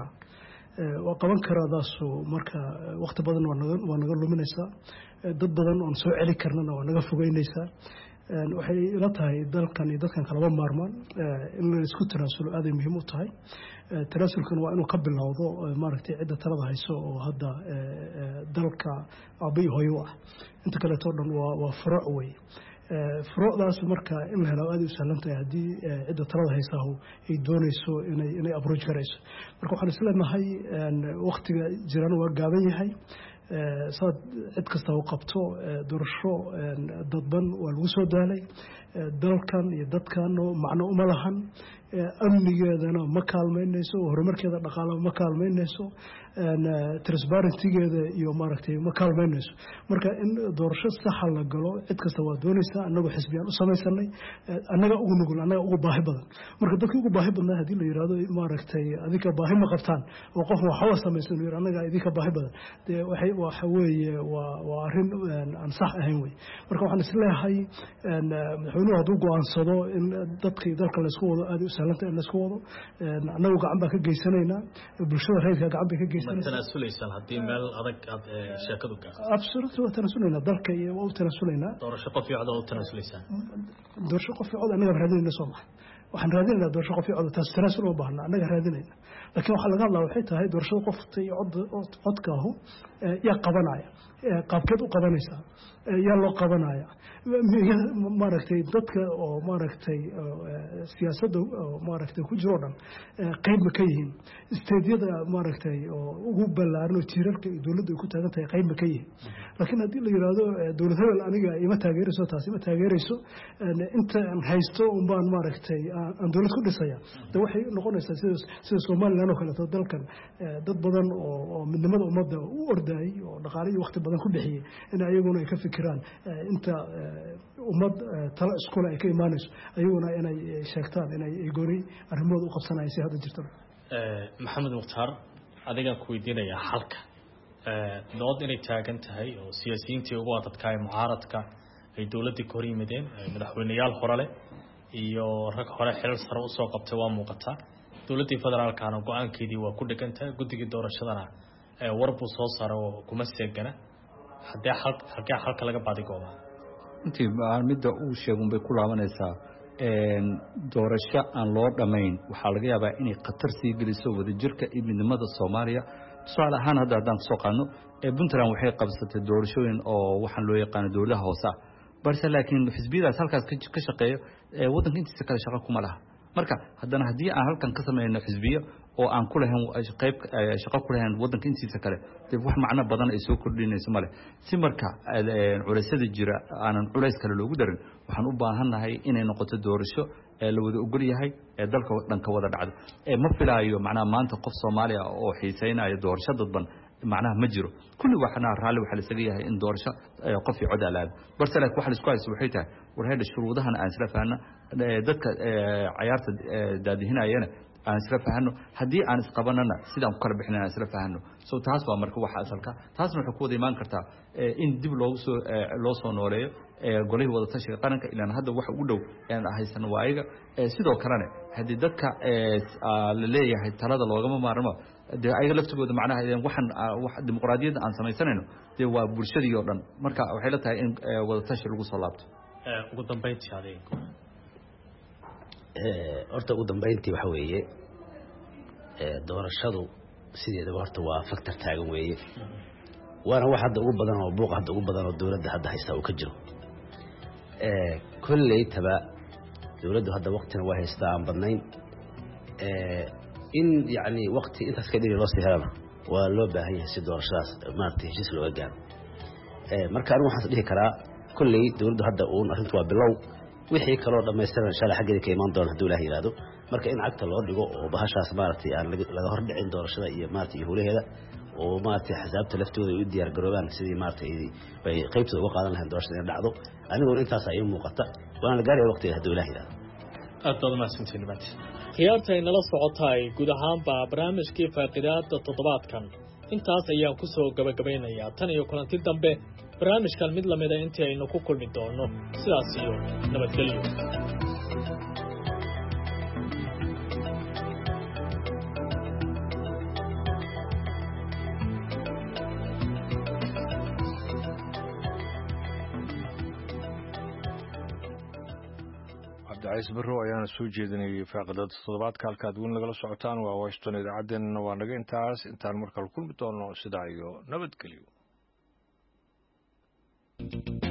I: qaban karaa marka waqti badan waa naga luminaysaa dad badan oo soo celi karnana waa naga fogeynaysaa waxay ila tahay dalkan iyo dadkan kalaba maarmaan in la isku tanaasulo aaday muhiim u tahay tanaasulkan waa inuu ka bilowdo maaragtay cidda talada hayso oo hadda dalka aabay hooyo ah inta kaleeto dhan waa furuuc wey furuucdaas marka in la helo aad u sahlan tahay haddii cidda talada haysahu ay doonayso inay approach garayso marka waxaan isleenahay waqtiga jiraan waa gaaban yahay saad cid kasta u qabto doorasho dadban waa lagu soo daalay dalkan iyo dadkan macno uma lahan amnigeedana ma kaalmeynayso horumarkeeda dhaqaalaha ma kaalmeynayso transparencygeeda iyo maaragtay ma kaalmeynayso marka in doorasho saxa la galo cid kasta waa doonaysaa annagoo xisbiyaan u samaysanay annaga ugu nugul annaga ugu baahi badan marka dadkii ugu baahi badnaa haddii la yidhahdo maaragtay adinka baahi ma qabtaan oo qof waxba samaysan yidhi annaga idinka baahi badan dee waxa weeye waa arrin aan sax ahayn wey marka waxaan isleeyahay madaxweynuhu hadduu go-aansado in dadkii dalka laysku wado aad u sahlanta in laysku wado annagu gacan baan ka geysanaynaa bulshada rayidka gacan bay ka geysanaysaa
H: tanaasulaysan haddii meel adag aad sheekadu gaarto
I: absolutely waa tanaasulaynaa dalka iyo waa u tanaasulaynaa
H: doorasho qof iyo cod u tanaasulaysan
I: doorasho qof iyo cod annaga raadinayna soo maha waxaan raadinaynaa doorasho qof iyo cod taas tanaasul uma baahna annaga raadinayna laakiin waxaa laga hadlaa waxay tahay doorashada qofta iyo codkaahu yaa qabanaya qaabkeed u qabanaysaa yaa loo qabanaya maaragtay dadka oo maaragtay siyaasadda maaragtay ku jiro dhan qayb ma ka yihiin isteedyada maaragtay oo ugu ballaaran oo tiirarka iyo dowladda ay ku taagan tahay qayb ma ka yihiin laakiin haddii la yidhaahdo dowlad hebel aniga ima taageerayso taas ima taageerayso intaan haysto unbaan maaragtay aan dowlad ku dhisaya de waxay noqonaysaa sida somaliland oo kaleeto dalkan dad badan oo midnimada ummadda u ordaayay oo dhaqaale iyo waqti badan ku bixiyey in ayaguna ay ka fikiraan inta ummad talo iskule ay ka imaanayso ayaguna inay sheegtaan inay gooni arrimooda u qabsanayaan si hadda jirta
H: maxamed mukhtaar adigaan ku weydiinayaa xalka dood inay taagan tahay oo siyaasiyiintii ugu adadkaay mucaaradka ay dowladdii ka hor yimideen madaxweyneyaal hore leh iyo rag hore xilal sare usoo qabtay waa muuqataa dowladdii federaalkana go-aankeedii waa ku dhegan tahay guddigii doorashadana war buu soo saara oo kuma seegana xagee xalka laga baadigooba
C: intii midda uu sheegun bay ku laabanaysaa doorasho aan loo dhammayn waxaa laga yaabaa inay khatar sii geliso wadajirka iyo midnimada soomaaliya tusaale ahaan hadda haddaan kasoo qaadno puntland waxay qabsatay doorashooyin oo waxaan loo yaqaano dowladaha hoose ah balse laakiin xisbiyadaas halkaas ka shaqeeyo waddanka intiisa kale shaqo kuma laha marka haddana haddii aan halkan ka samayno xisbiyo oo aan ku lahayn qayb shaqo ku lahayn waddanka intiisa kale dee wax macno badan ay soo kordhinayso male si marka culeysyada jira aanan culays kale loogu darin waxaan u baahannahay inay noqoto doorasho la wada ogol yahay ee dalka dhan ka wada dhacdo ma filaayo macnaha maanta qof Soomaaliya oo xiiseynaya doorasho dadban macnaha ma jiro kulli waxna raali waxa la isaga yahay in doorasho qof iyo cod alaad balse laakiin waxa la isku haysto waxay tahay war heeda shuruudahan aan isla fahanna dadka ciyaarta daadihinayana aan isla fahanno haddii aan isqabanana sidaan ku kala bixinayna isla fahanno soo taas waa marka waxa asalka taasna waxa ku wada imaan kartaa in dib loo soo nooleeyo golihii wada tashiga qaranka ilaa hadda waxa ugu dhow aan haysan waayiga sidoo kalena hadii dadka la leeyahay talada loogama maarmo dee ayaga laftigooda macnaha waxaan wax dimuqraadiyadda aan samaysanayno dee waa bulshadii oo dhan marka waxay la tahay in wada tashi lagu soo laabto
H: ugu dambeyntii adeeg
J: horta ugu dambeyntii waxa weeye doorashadu sideedaba horta waa factor taagan weeye waana wax hadda ugu badan oo buuq hadda ugu badan oo dawladda hadda haysta uu ka jiro kulley taba dawladdu hadda waqtina waa haystaa aan badnayn in yani waqti intaas ka dhigi loo sii helana waa loo baahan yahay si doorashadaas maaragtay heshiis looga gaaro marka anigu waxaan dhihi karaa kulley dawladdu hadda uun arrintu waa bilow wixii kaloo dhammaystiran insha Allah xaggeeda ka imaan doona hadduu Ilaahay yiraahdo marka in cagta loo dhigo oo bahashaas maaragtay aan laga hor dhicin doorashada iyo maaragtay howlaheeda oo maaragtay xisaabta laftooda u diyaar garoobaan sidii maaragtay bay qaybtooda uga qaadan lahayn doorashada in dhacdo anigu intaas ay muuqata waana la gaaraya waqtiga hadduu Ilaahay yiraahdo
H: aad mahadsantiin baad khiyaarta inala socotay guud ahaanba barnaamijkii faaqidaada toddobaadkan intaas ayaan ku soo gabagabeynayaa tan iyo kulanti dambe barnaamijkan mid lamida intii aynu ku kulmi doono sidaas iyo nabadgelyo
A: cabdicays barrow ayaana soo jeedinayay faaqidada toddobaadka halkaad weyn lagala socotaan waa washington idaacaddeenna waa naga intaan markale kulmi doono sidaa iyo nabadgelyo